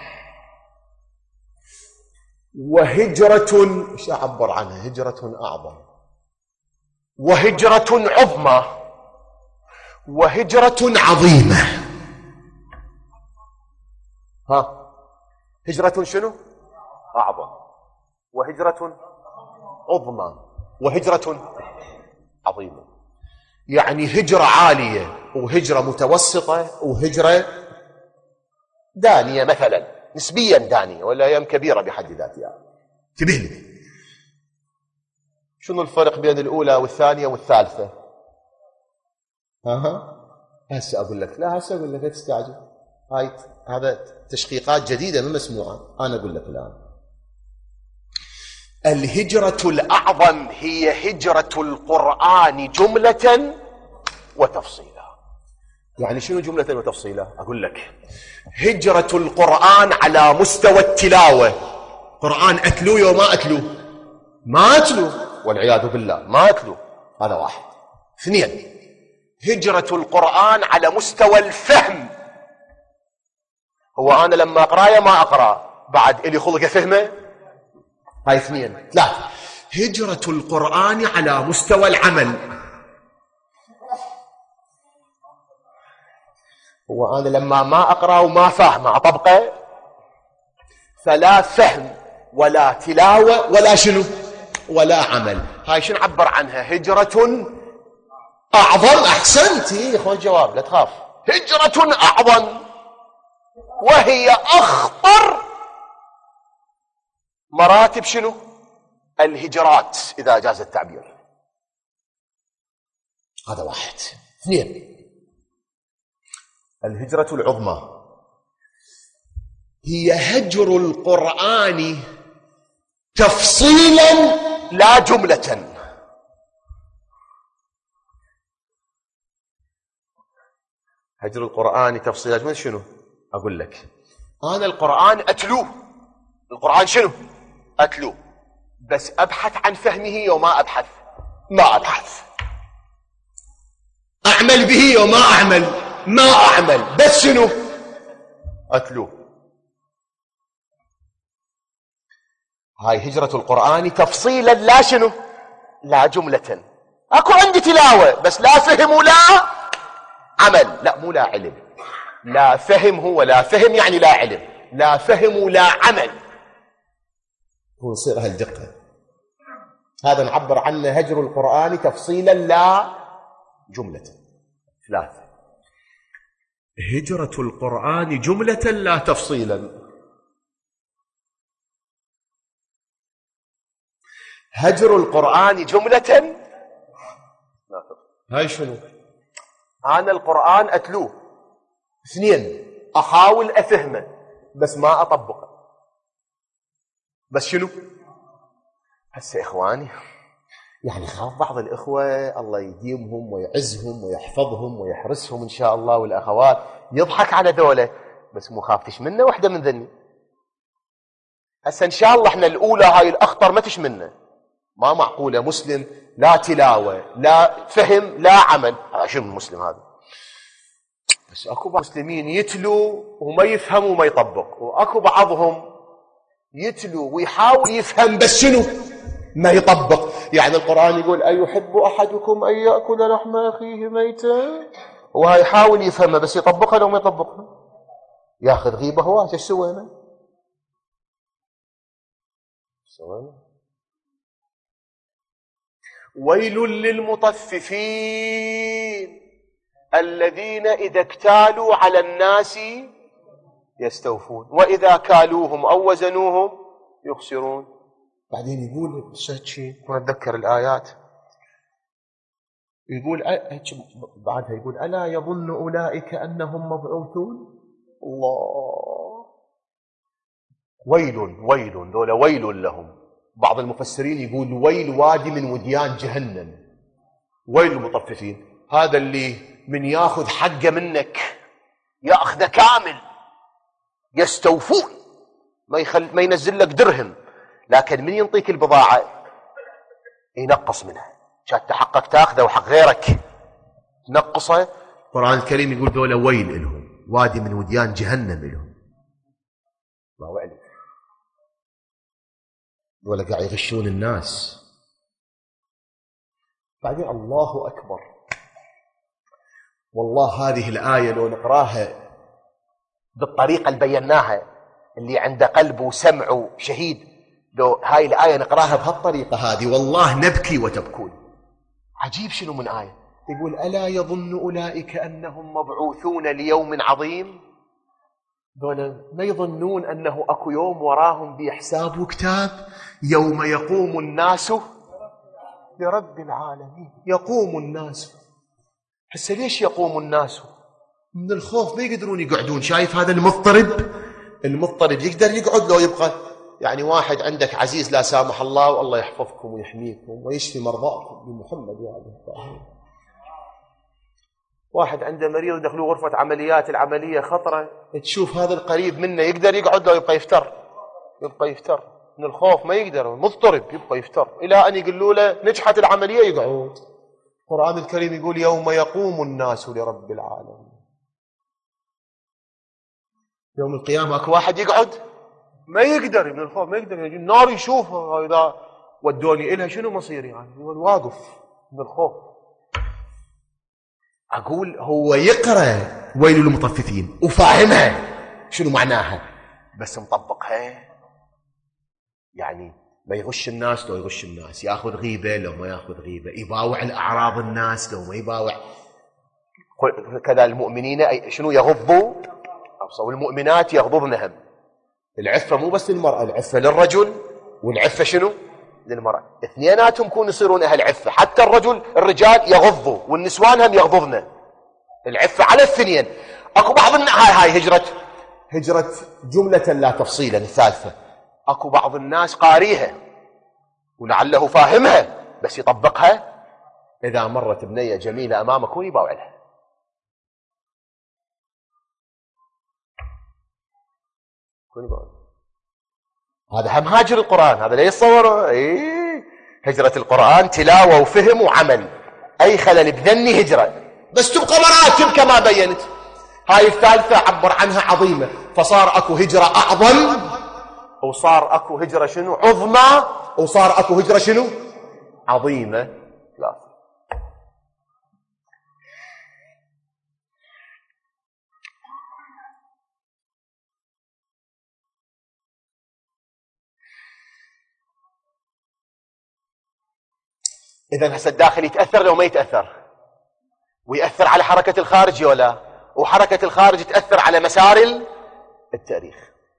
وهجرة، ايش أعبر عنها؟ هجرة أعظم وهجرة عظمى وهجرة عظيمة. هجرة شنو؟ أعظم، وهجرة عظمى، وهجرة عظيمة. يعني هجرة عالية وهجرة متوسطة وهجرة دانية مثلا، نسبيا دانية ولا يم كبيرة بحد ذاتها. انتبه لي، شنو الفرق بين الأولى والثانية والثالثة؟ هسه أقول لك، لا هسه أقول لك، لا تستعجل، هذا تشقيقات جديدة ما مسموعة. أنا أقول لك الآن الهجرة الأعظم هي هجرة القرآن جملة وتفصيلا. يعني شنو جملة وتفصيلا؟ أقول لك هجرة القرآن على مستوى التلاوة، قرآن أتلو يوم ما أتلو، ما أتلو والعياذ بالله، ما أتلو، هذا واحد. اثنين، هجرة القرآن على مستوى الفهم، هو أنا لما أقرأ ما أقرأ بعد إلي خلق فهمه، هاي اثنين. ثلاثة، هجرة القرآن على مستوى العمل، هو أنا لما ما أقرأ وما فاهمه أطبقه، فلا فهم ولا تلاوة ولا شنو ولا عمل. هاي شنو عبر عنها؟ هجرة أعظم. أحسنتي خذ الجواب لا تخاف، هجرة أعظم، وهي أخطر مراتب شنو الهجرات إذا جاز التعبير. هذا واحد. اثنين، الهجرة العظمى هي هجر القرآن تفصيلا لا جملة. هجر القرآن تفصيلا جملة شنو؟ أقول لك أنا القرآن أتلوه، القرآن شنو؟ أتلوه، بس أبحث عن فهمه وما أبحث، ما أبحث، أعمل به وما أعمل، ما أعمل، بس شنو؟ أتلوه. هاي هجرة القرآن تفصيلا لا شنو؟ لا جملة. أكو عندي تلاوة بس لا فهم ولا عمل، لا مو لا علم، لا فهم، هو لا فهم يعني لا علم، لا فهم ولا عمل، هو يصير هالدقة. هذا نعبر عنه هجر القرآن تفصيلا لا جملة. ثلاثة، هجرة القرآن جملة لا تفصيلا. هجر القرآن جملة لا تفصيلا، هاي شنو؟ أنا القرآن أتلوه. اثنين، أحاول أفهمه بس ما أطبقه، بس شنو؟ هسه إخواني يعني خاف بعض الإخوة الله يديمهم ويعزهم ويحفظهم ويحرسهم إن شاء الله، والأخوات يضحك على ذوله، بس مو خاف تشملنا وحدة من ذني. هسه إن شاء الله إحنا الأولى هاي الأخطر ما تشملنا، ما معقولة مسلم لا تلاوة لا فهم لا عمل، شنو المسلم هذا؟ بس أكو بعض المسلمين يتلو وما يفهم وما يطبق، وأكو بعضهم يتلو ويحاول يفهم بس شنو؟ ما يطبق. يعني القرآن يقول أيحب أحدكم أن يأكل لحم أخيه ميتا، وهو يحاول يفهمه بس يطبقها لو ما يطبقها ياخذ غيبة. هو ايش سوينا؟ ويل للمطففين الذين إذا اكتالوا على الناس يستوفون وإذا كالوهم أو وزنوهم يخسرون. بعدين يقول شيء ونتذكر الآيات، يقول بعدها يقول ألا يظن أولئك أنهم مبعوثون. الله، ويل ويل، دول ويل لهم. بعض المفسرين يقول ويل وادي من وديان جهنم، ويل المطففين. هذا اللي من ياخذ حقه منك ياخذه كامل، يستوفون، ما ينزل لك درهم، لكن من ينطيك البضاعة ينقص منها، شات حقك تاخذه وحق غيرك تنقصه. القرآن الكريم يقول دولة ويل لهم، وادي من وديان جهنم لهم. ما وعلي دولة قاعد يغشون الناس. بعدين الله أكبر، والله هذه الآية لو نقراها بالطريقة اللي بيناها، اللي عنده قلب وسمع وشهيد، لو هاي الآية نقراها بهالطريقة هذه والله نبكي وتبكون. عجيب شنو من آية يقول ألا يظن أولئك أنهم مبعوثون ليوم عظيم. دول ما يظنون أنه أكو يوم وراهم بحساب وكتاب، يوم يقوم الناس لرب العالمين. يقوم الناس، هسه ليش يقوم الناس؟ من الخوف ما يقدرون يقعدون. شايف هذا المضطرب يقدر يقعد لو يبقى، يعني واحد عندك عزيز لا سامح الله، والله يحفظكم ويحميكم ويشفي مرضاكم بمحمد وعلى. واحد عنده مريض دخلوه غرفة عمليات، العملية خطرة، تشوف هذا القريب منه يقدر يقعد لو يبقى يفتر من الخوف، ما يقدر، مضطرب يبقى يفتر إلى أن يقولوا له نجحت العملية يقعد. القرآن الكريم يقول يوم يقوم الناس لرب العالمين. يوم القيامة اكو واحد يقعد ما يقدر من الخوف، ما يقدر، يجي النار يشوفها، إذا ودوني إلها شنو مصيري يعني؟ هو واقف من الخوف. أقول هو يقرأ ويل للمطففين وفاهمها شنو معناها، بس مطبقها، يعني ما يغش الناس لو يغش الناس، ياخذ غيبة لو ما ياخذ غيبة، يباوع الأعراض الناس لو ما يباوع. كذا المؤمنين شنو يغضوا، والمؤمنات يغضضنهم. العفة مو بس للمرأة، العفة للرجل والعفة شنو للمرأة، اثنيناتهم يكونوا يصيرون أهل عفة. حتى الرجال يغضوا والنسوان هم يغضضن، العفة على الاثنين. اكو بعض هاي هجرة جملة لا تفصيلا. الثالثة اكو بعض الناس قاريها ولعله فاهمها بس يطبقها، اذا مرت بنية جميلة امامك كوني باوع لها. هذا هم هاجر القرآن، هذا لا يتصور. هجرة القرآن تلاوة وفهم وعمل، أي خلل بذني هجرة، بس تبقى مراتب كما بينت. هاي الثالثة عبر عنها عظيمة، فصار أكو هجرة أعظم، وصار أكو هجرة شنو عظمى، وصار أكو هجرة شنو عظيمة. لا إذن هسه الداخل يتأثر لو ما يتأثر، ويأثر على حركة الخارج ولا، وحركة الخارج تأثر على مسار التاريخ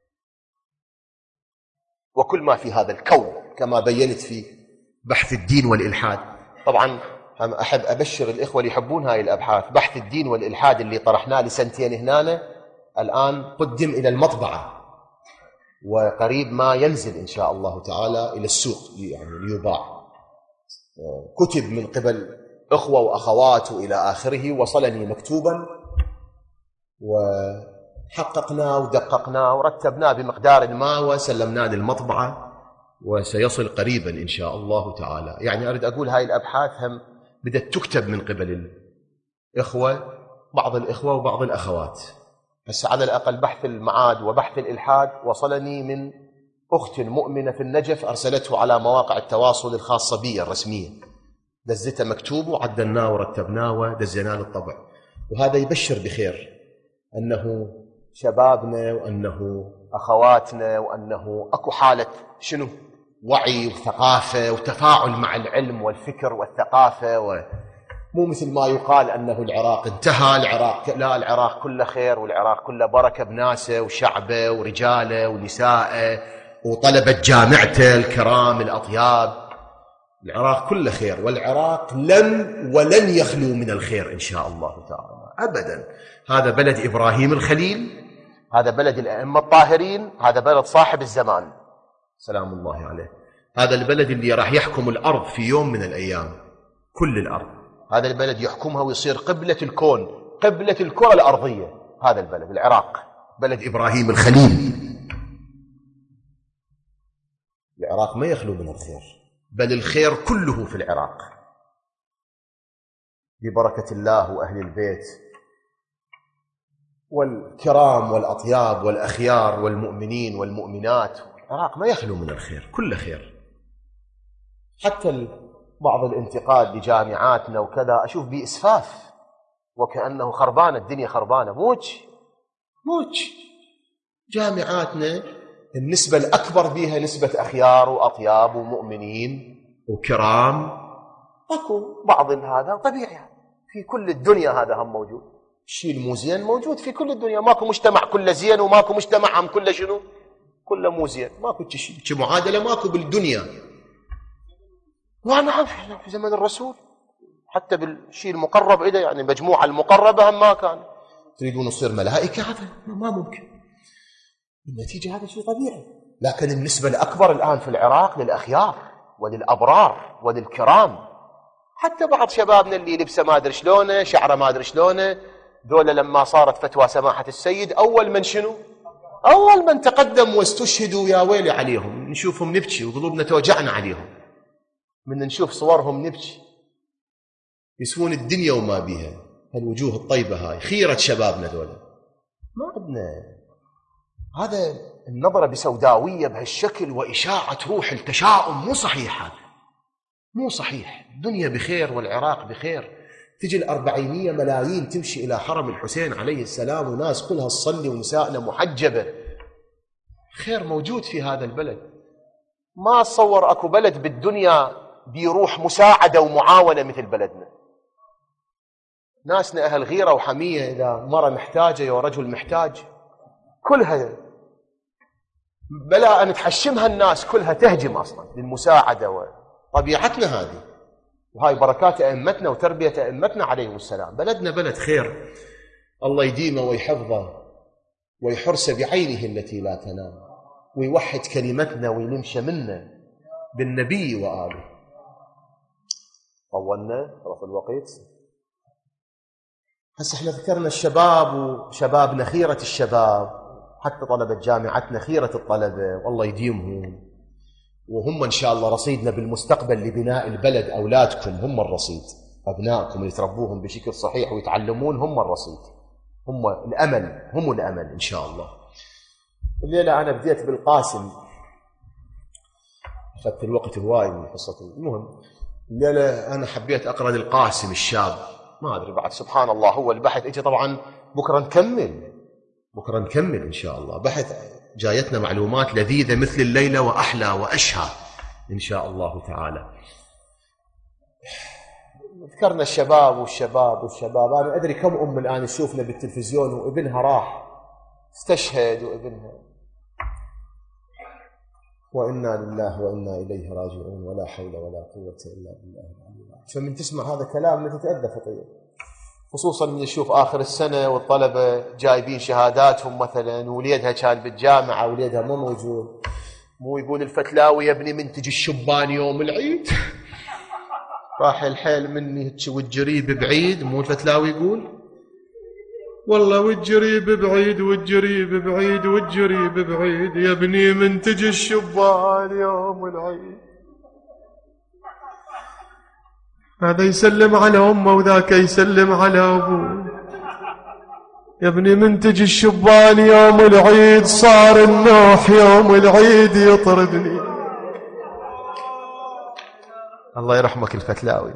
وكل ما في هذا الكون كما بينت في بحث الدين والإلحاد. طبعا أحب أبشر الإخوة اللي يحبون هاي الأبحاث، بحث الدين والإلحاد اللي طرحناه لسنتين هنا الآن قدم إلى المطبعة، وقريب ما ينزل إن شاء الله تعالى إلى السوق يعني ليباع. كتب من قبل إخوة وأخوات وإلى آخره، وصلني مكتوبا وحققناه ودققناه ورتبناه بمقدار ما وسلمناه للمطبعة، وسيصل قريبا إن شاء الله تعالى. يعني أريد أقول هاي الأبحاث هم بدأت تكتب من قبل الإخوة، بعض الإخوة وبعض الأخوات. بس على الأقل بحث المعاد وبحث الإلحاد وصلني من أخت مؤمنة في النجف، أرسلته على مواقع التواصل الخاصة بي الرسمية، دزته مكتوب وعدلناه ورتبناه ودزيناه للطبع. وهذا يبشر بخير، أنه شبابنا وأنه أخواتنا وأنه أكو حالة شنو وعي وثقافة وتفاعل مع العلم والفكر والثقافة، مو مثل ما يقال أنه العراق انتهى. العراق لا، العراق كله خير، والعراق كله بركة بناسه وشعبه ورجاله ونسائه وطلبة جامعته الكرام الأطياب. العراق كله خير، والعراق لم ولن يخلو من الخير إن شاء الله تعالى أبدا. هذا بلد إبراهيم الخليل، هذا بلد الأئمة الطاهرين، هذا بلد صاحب الزمان سلام الله عليه. هذا البلد اللي راح يحكم الأرض في يوم من الأيام، كل الأرض. هذا البلد يحكمها ويصير قبلة الكون، قبلة الكرة الأرضية. هذا البلد العراق، بلد إبراهيم الخليل. العراق ما يخلو من الخير، بل الخير كله في العراق ببركة الله وأهل البيت والكرام والأطياب والأخيار والمؤمنين والمؤمنات. العراق ما يخلو من الخير، كل خير. حتى بعض الانتقاد لجامعاتنا وكذا أشوف بإسفاف، وكأنه خربانة الدنيا، خربانة. موج جامعاتنا النسبة الأكبر بها نسبة أخيار وأطياب ومؤمنين وكرام. أكو بعض هذا طبيعي في كل الدنيا، هذا هم موجود. الشيء المو زين موجود في كل الدنيا، ماكو مجتمع كله زين وماكو مجتمع هم كله شنو، كله مو زين. ماكو شيء معادلة ماكو بالدنيا. نعم في زمن الرسول حتى بالشيء المقرب إليه، يعني مجموعة المقربة هم ما كان. تريدون نصير ملائكة؟ هذا ما ممكن. النتيجة هذا شيء طبيعي. لكن النسبة الأكبر الآن في العراق للأخيار وللأبرار وللكرام. حتى بعض شبابنا اللي لبسه ما أدري شلونه، شعره ما أدري شلونه، ذولا لما صارت فتوى سماحة السيد أول من شنو؟ أول من تقدم واستشهدوا. يا ويلي عليهم، نشوفهم نبكي وقلوبنا توجعنا عليهم. من نشوف صورهم نبكي. يسوون الدنيا وما بيها، هالوجوه الطيبة هاي خيرة شبابنا ذولا. ما عندنا هذا النظرة بسوداوية بهالشكل وإشاعة روح التشاؤم. مو صحيح، هذا مو صحيح. الدنيا بخير والعراق بخير. تجي 400 ملايين تمشي إلى حرم الحسين عليه السلام، وناس كلها تصلي ونسائنا محجبة. خير موجود في هذا البلد. ما أتصور أكو بلد بالدنيا بيروح مساعدة ومعاونة مثل بلدنا. ناسنا أهل غيرة وحمية، إذا مرة محتاجة أو رجل محتاج كلها بلا أن تحشمها الناس كلها تهجم أصلا للمساعدة. وطبيعتنا هذه، وهاي بركات أئمتنا وتربية أئمتنا عليهم السلام. بلدنا بلد خير، الله يديمه ويحفظه ويحرسه بعينه التي لا تنام، ويوحد كلمتنا ويلم شملنا بالنبي وآله. طولنا خلاص الوقت. هسه احنا ذكرنا الشباب وشبابنا خيرة الشباب، حتى طلبة جامعتنا خيرة الطلبة والله يديمهم، وهم إن شاء الله رصيدنا بالمستقبل لبناء البلد. أولادكم هم الرصيد، أبنائكم اللي تربوهم بشكل صحيح ويتعلمون هم الرصيد، هم الأمل إن شاء الله. الليلة أنا بديت بالقاسم، أخذت الوقت هواي من حصتي. المهم الليلة أنا حبيت أقرأ للقاسم الشاب، ما أدري بعد سبحان الله هو البحث إجي. طبعا بكرة نكمل إن شاء الله بحث. جايتنا معلومات لذيذة مثل الليلة وأحلى وأشهى إن شاء الله تعالى. ذكرنا الشباب. أنا أدري كم أم الآن تشوفنا بالتلفزيون وابنها راح استشهد، وابنها وإنا لله وإنا إليه راجعون، ولا حول ولا قوة إلا بالله. فمن تسمع هذا كلام تتأذى فطير، خصوصا من نشوف آخر السنة والطلبة جايبين شهاداتهم مثلا، وليدها كان بالجامعة وليدها مو موجود. مو يقول الفتلاوي يا ابني منتج الشبان يوم العيد راح الحيل مني والجريب بعيد. مو الفتلاوي يقول والله والجريب بعيد يا ابني منتج الشبان يوم العيد. هذا يسلم على أمه وذاك يسلم على أبوه. يا ابني منتج الشبان يوم العيد، صار النوح يوم العيد يطردني. الله يرحمك الفتلاوي.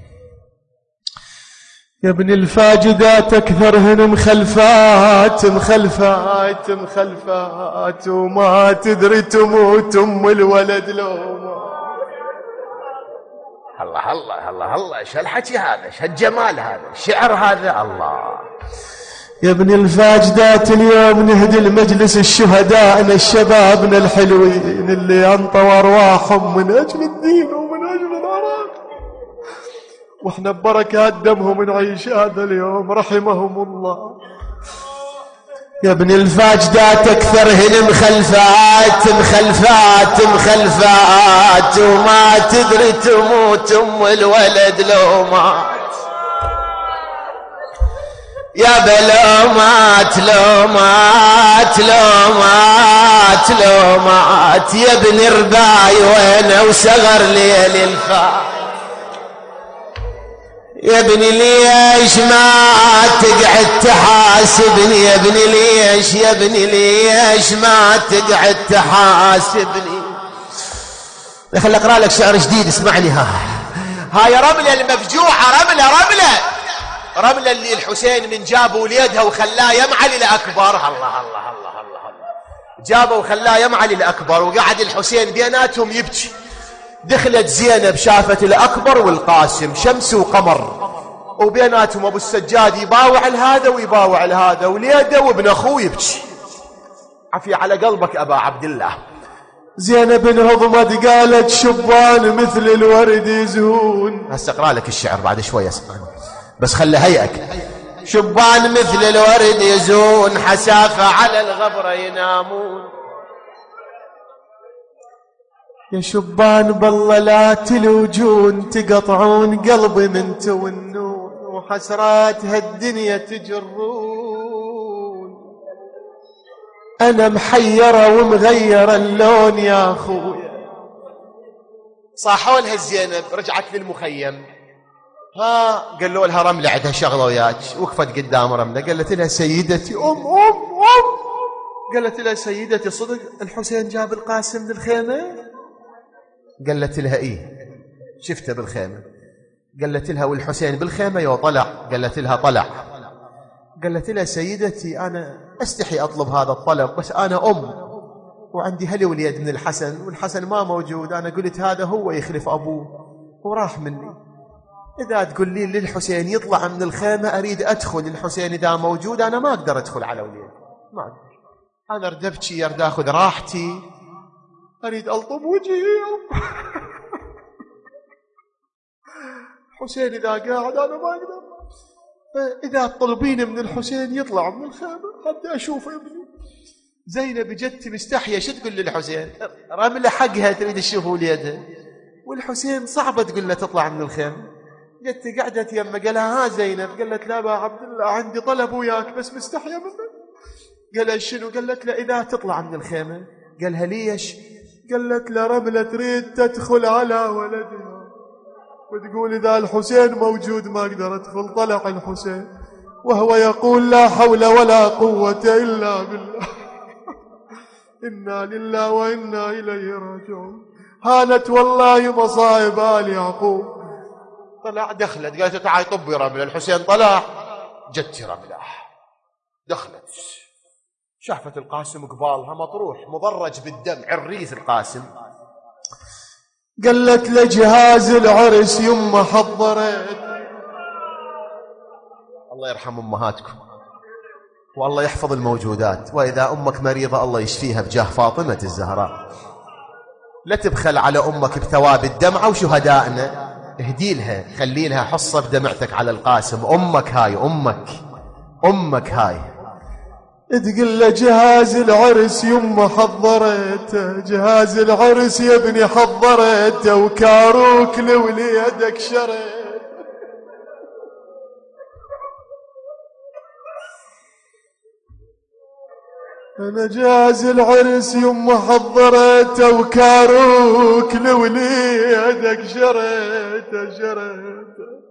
يا ابن الفاجدات أكثرهن مخلفات وما تدري تموت أم الولد لو. الله ايش هالحكي هذا، ايش هالجمال هذا، الشعر هذا. الله يا ابن الفاجدات اليوم نهدي المجلس الشهداءنا الشبابنا الحلوين اللي انطوا ارواحهم من اجل الدين ومن اجل العراق، واحنا ببركات دمهم نعيش هذا اليوم، رحمهم الله. يا ابن الفاجدات اكثرهن مخلفات مخلفات مخلفات، وما تدري تموت ام الولد لو مات. يا بلو مات لو مات لو مات لو مات، يا ابن رباي وانا وصغر ليل الفات. يا ابني ليش ما تقعد تحاسبني، يا ابني ليش، يا ابني ليش ما تقعد تحاسبني. خلي اقرا لك شعر جديد اسمعني. هاي رملة المفجوعة، رملة رملة رملة اللي الحسين من جابه وليدها وخلاه يمعلي الأكبر. الله الله الله الله الله، جابه وخلاه يمعلي الأكبر، وقعد الحسين بيناتهم يبكي. دخلت زينب شافت الأكبر والقاسم شمس وقمر، وبيناتهم أبو السجاد يباوع لهذا ويباوع لهذا، وليده وابن أخوه يبكي. عفي على قلبك أبا عبد الله. زينب انهضمت قالت شبان مثل الورد يزهون. هسه اقرا لك الشعر بعد شويه اسمعني بس خلي هيئك. شبان مثل الورد يزهون، حسافة على الغبرة ينامون. يا شبان بالله لا تلوجون، تقطعون قلبي من تونون، وحسرات هالدنيا تجرون. أنا محيرة ومغيرة اللون يا أخويا. صاحوا لها زينب، رجعت للمخيم. قالوا لها رملة عندها شغلة وياك. وقفت قدام رملة قالت لها سيدتي أم قالت لها سيدتي صدق الحسين جاب القاسم للخيمة؟ قالت لها إيه شفته بالخيمة. قالت لها والحسين بالخيمة يو طلع؟ قالت لها طلع. قالت لها سيدتي أنا أستحي أطلب هذا الطلب، بس أنا أم وعندي هلي وليد من الحسن، والحسن ما موجود. أنا قلت هذا هو يخلف أبوه وراح مني. إذا تقول لي للحسين يطلع من الخيمة أريد أدخل، الحسين إذا موجود أنا ما أقدر أدخل على وليد، ما أقدر. أنا أريد أبكي، أريد أخذ راحتي، أريد ألطم وجهي. حسين إذا قاعد أنا ما أقدر. إذا تطلبين من الحسين يطلع من الخيمة حتى أشوف ابني. زينب جت مستحية، شو تقول للحسين؟ رملة حقها تريد تشوف وليدها، والحسين صعبة تقول له تطلع من الخيمة. جت قعدت يمه قالها زينب، قالت لا با عبد الله عندي طلب وياك بس مستحية منك. قال شنو؟ قالت له إذا تطلع من الخيمة. قالها ليش؟ قالت له رملة تريد تدخل على ولدها وتقول إذا الحسين موجود ما أقدر أدخل. طلع الحسين وهو يقول لا حول ولا قوة إلا بالله. إنا لله وإنا إليه راجعون. هانت والله مصائب آل يعقوب. طلع دخلت قالت تعالي طبي رملة. الحسين طلع، جت رملة دخلت شافت القاسم قبالها مطروح مضرج بالدم عريس القاسم. قالت لجهاز العرس يمه حضرت. الله يرحم أمهاتكم والله يحفظ الموجودات، وإذا أمك مريضة الله يشفيها بجاه فاطمة الزهراء. لا تبخل على أمك بثواب الدمعة وشهدائنا، اهدي لها خلي لها حصة بدمعتك على القاسم. أمك هاي أمك هاي. تقول له جهاز العرس يمه حضرته، جهاز العرس يا ابني حضرته، وكاروك لوليدك شريت. أنا جهاز العرس يمه حضرته، وكاروك لوليدك شريته.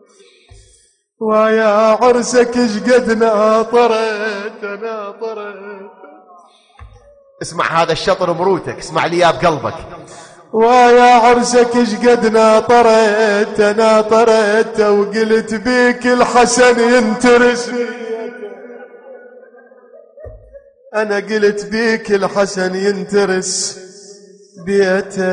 ويا عرسك شقد ناطرت. اسمع هذا الشطر مروتك، اسمع لي يا بقلبك. ويا عرسك شقد ناطرت وقلت بيك الحسن ينترس. أنا قلت بيك الحسن ينترس بيته.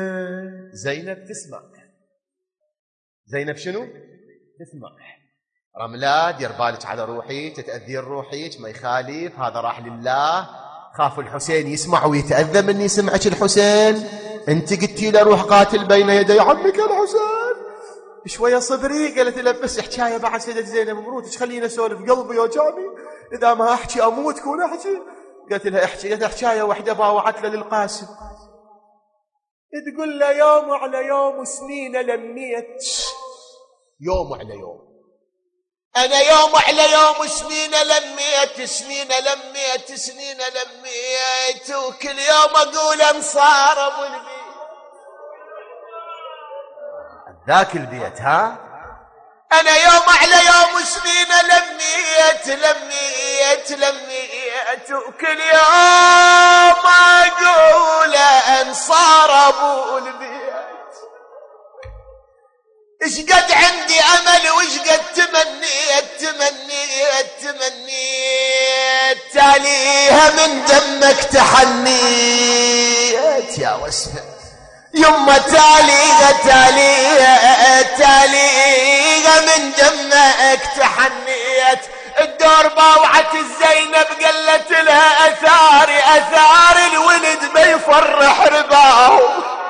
زينب تسمع. زينب شنو؟ تسمع. رملة دير بالك على روحي، تتأذين روحك ما يخالف، هذا راح لله. خاف الحسين يسمع ويتأذى مني سمعك الحسين، انت قلتي له روح قاتل بين يدي عمك الحسين. شوية صبري. قالت له بس حكاية بعد سيدة زينب مراتك، خلينا اسولف قلبي يوجعني، اذا ما احكي اموت كون احكي. قالت لها احكي. قالت حكاية واحدة باوعت له للقاسم، تقول له يوم على يوم سنين لميت، يوم على يوم أنا يوم على يوم سنين لميت، سنين لميت، سنين لميت، وكل يوم أقول انصار أبو البيت. ذاك البيت ها، أنا يوم على يوم سنين لميت لميت لميت، وكل يوم أقول انصار أبو البيت. إيش قد عندي أمل وإيش قد تمنيت تمنيت تمنيت، تاليها من دمك تحنيت يا وسفة يما، تاليها تاليها تاليها من دمك تحنيت. الدور باوعت الزينب قالت لها أثاري أثار الولد ما يفرح رباه،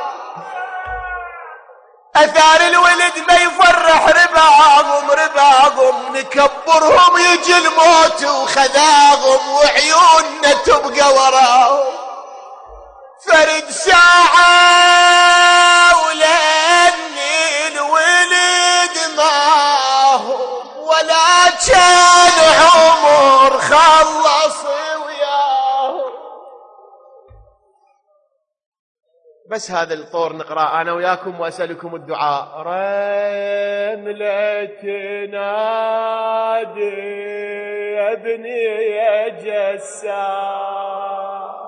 أثار الولد ما يفرح رباهم، رباهم نكبرهم يجي الموت وخذاهم، وعيوننا تبقى وراهم. فرد ساعة ولاني الولد معهم، ولا كان عمر خلص وياهم. بس هذا الطور نقرأ أنا وياكم وأسألكم الدعاء. رملة تنادي يا ابني يا جسام،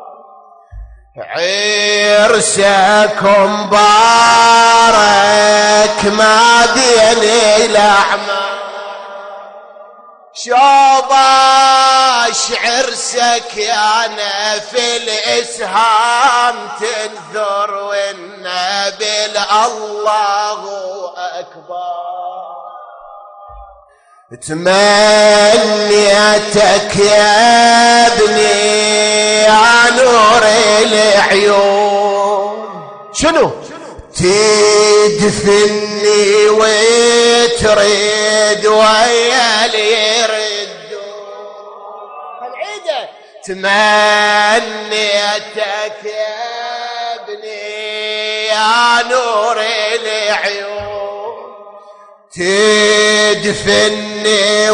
عرسكم بارك ما بين الأعمال، شوباش عرسك يا في الإسهام تنذر، والنبي الله أكبر. تمنيتك يا ابني يا نور العيون، شنو تدفني وتريد ويا اللي يردون هالعيدة. تمنيتك يا ابني يا نور العيون، تدفني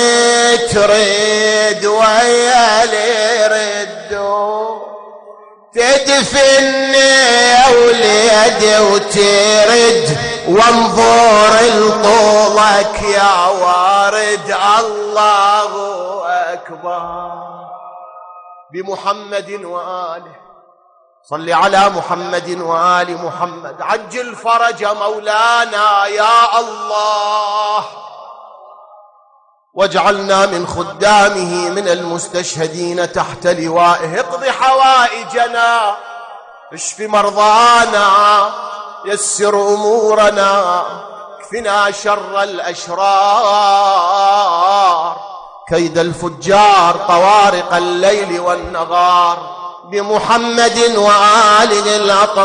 وتريد ويا اللي يردون، تدفني يا وليدي وترد وانظر لطولك يا وارد. الله أكبر. بمحمد وآله، صل على محمد وآل محمد، عجل فرج مولانا يا الله، واجعلنا من خدامه من المستشهدين تحت لوائه. اقض حوائجنا، اشف مرضانا، يسر أمورنا، اكفنا شر الأشرار، كيد الفجار، طوارق الليل والنهار. بمحمد وآله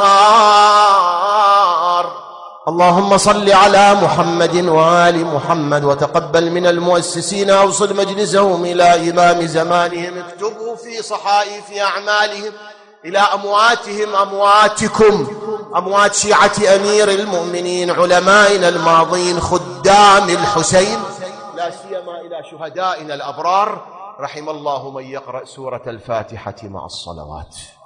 الأطهار. اللهم صل على محمد وآل محمد، وتقبل من المؤسسين، أوصل مجلسهم إلى إمام زمانهم، اكتبوا في صحائف أعمالهم إلى أمواتهم أمواتكم، أموات شيعة أمير المؤمنين علمائنا الماضين خدام الحسين، لا سيما إلى شهدائنا الأبرار. رحم الله من يقرأ سورة الفاتحة مع الصلوات.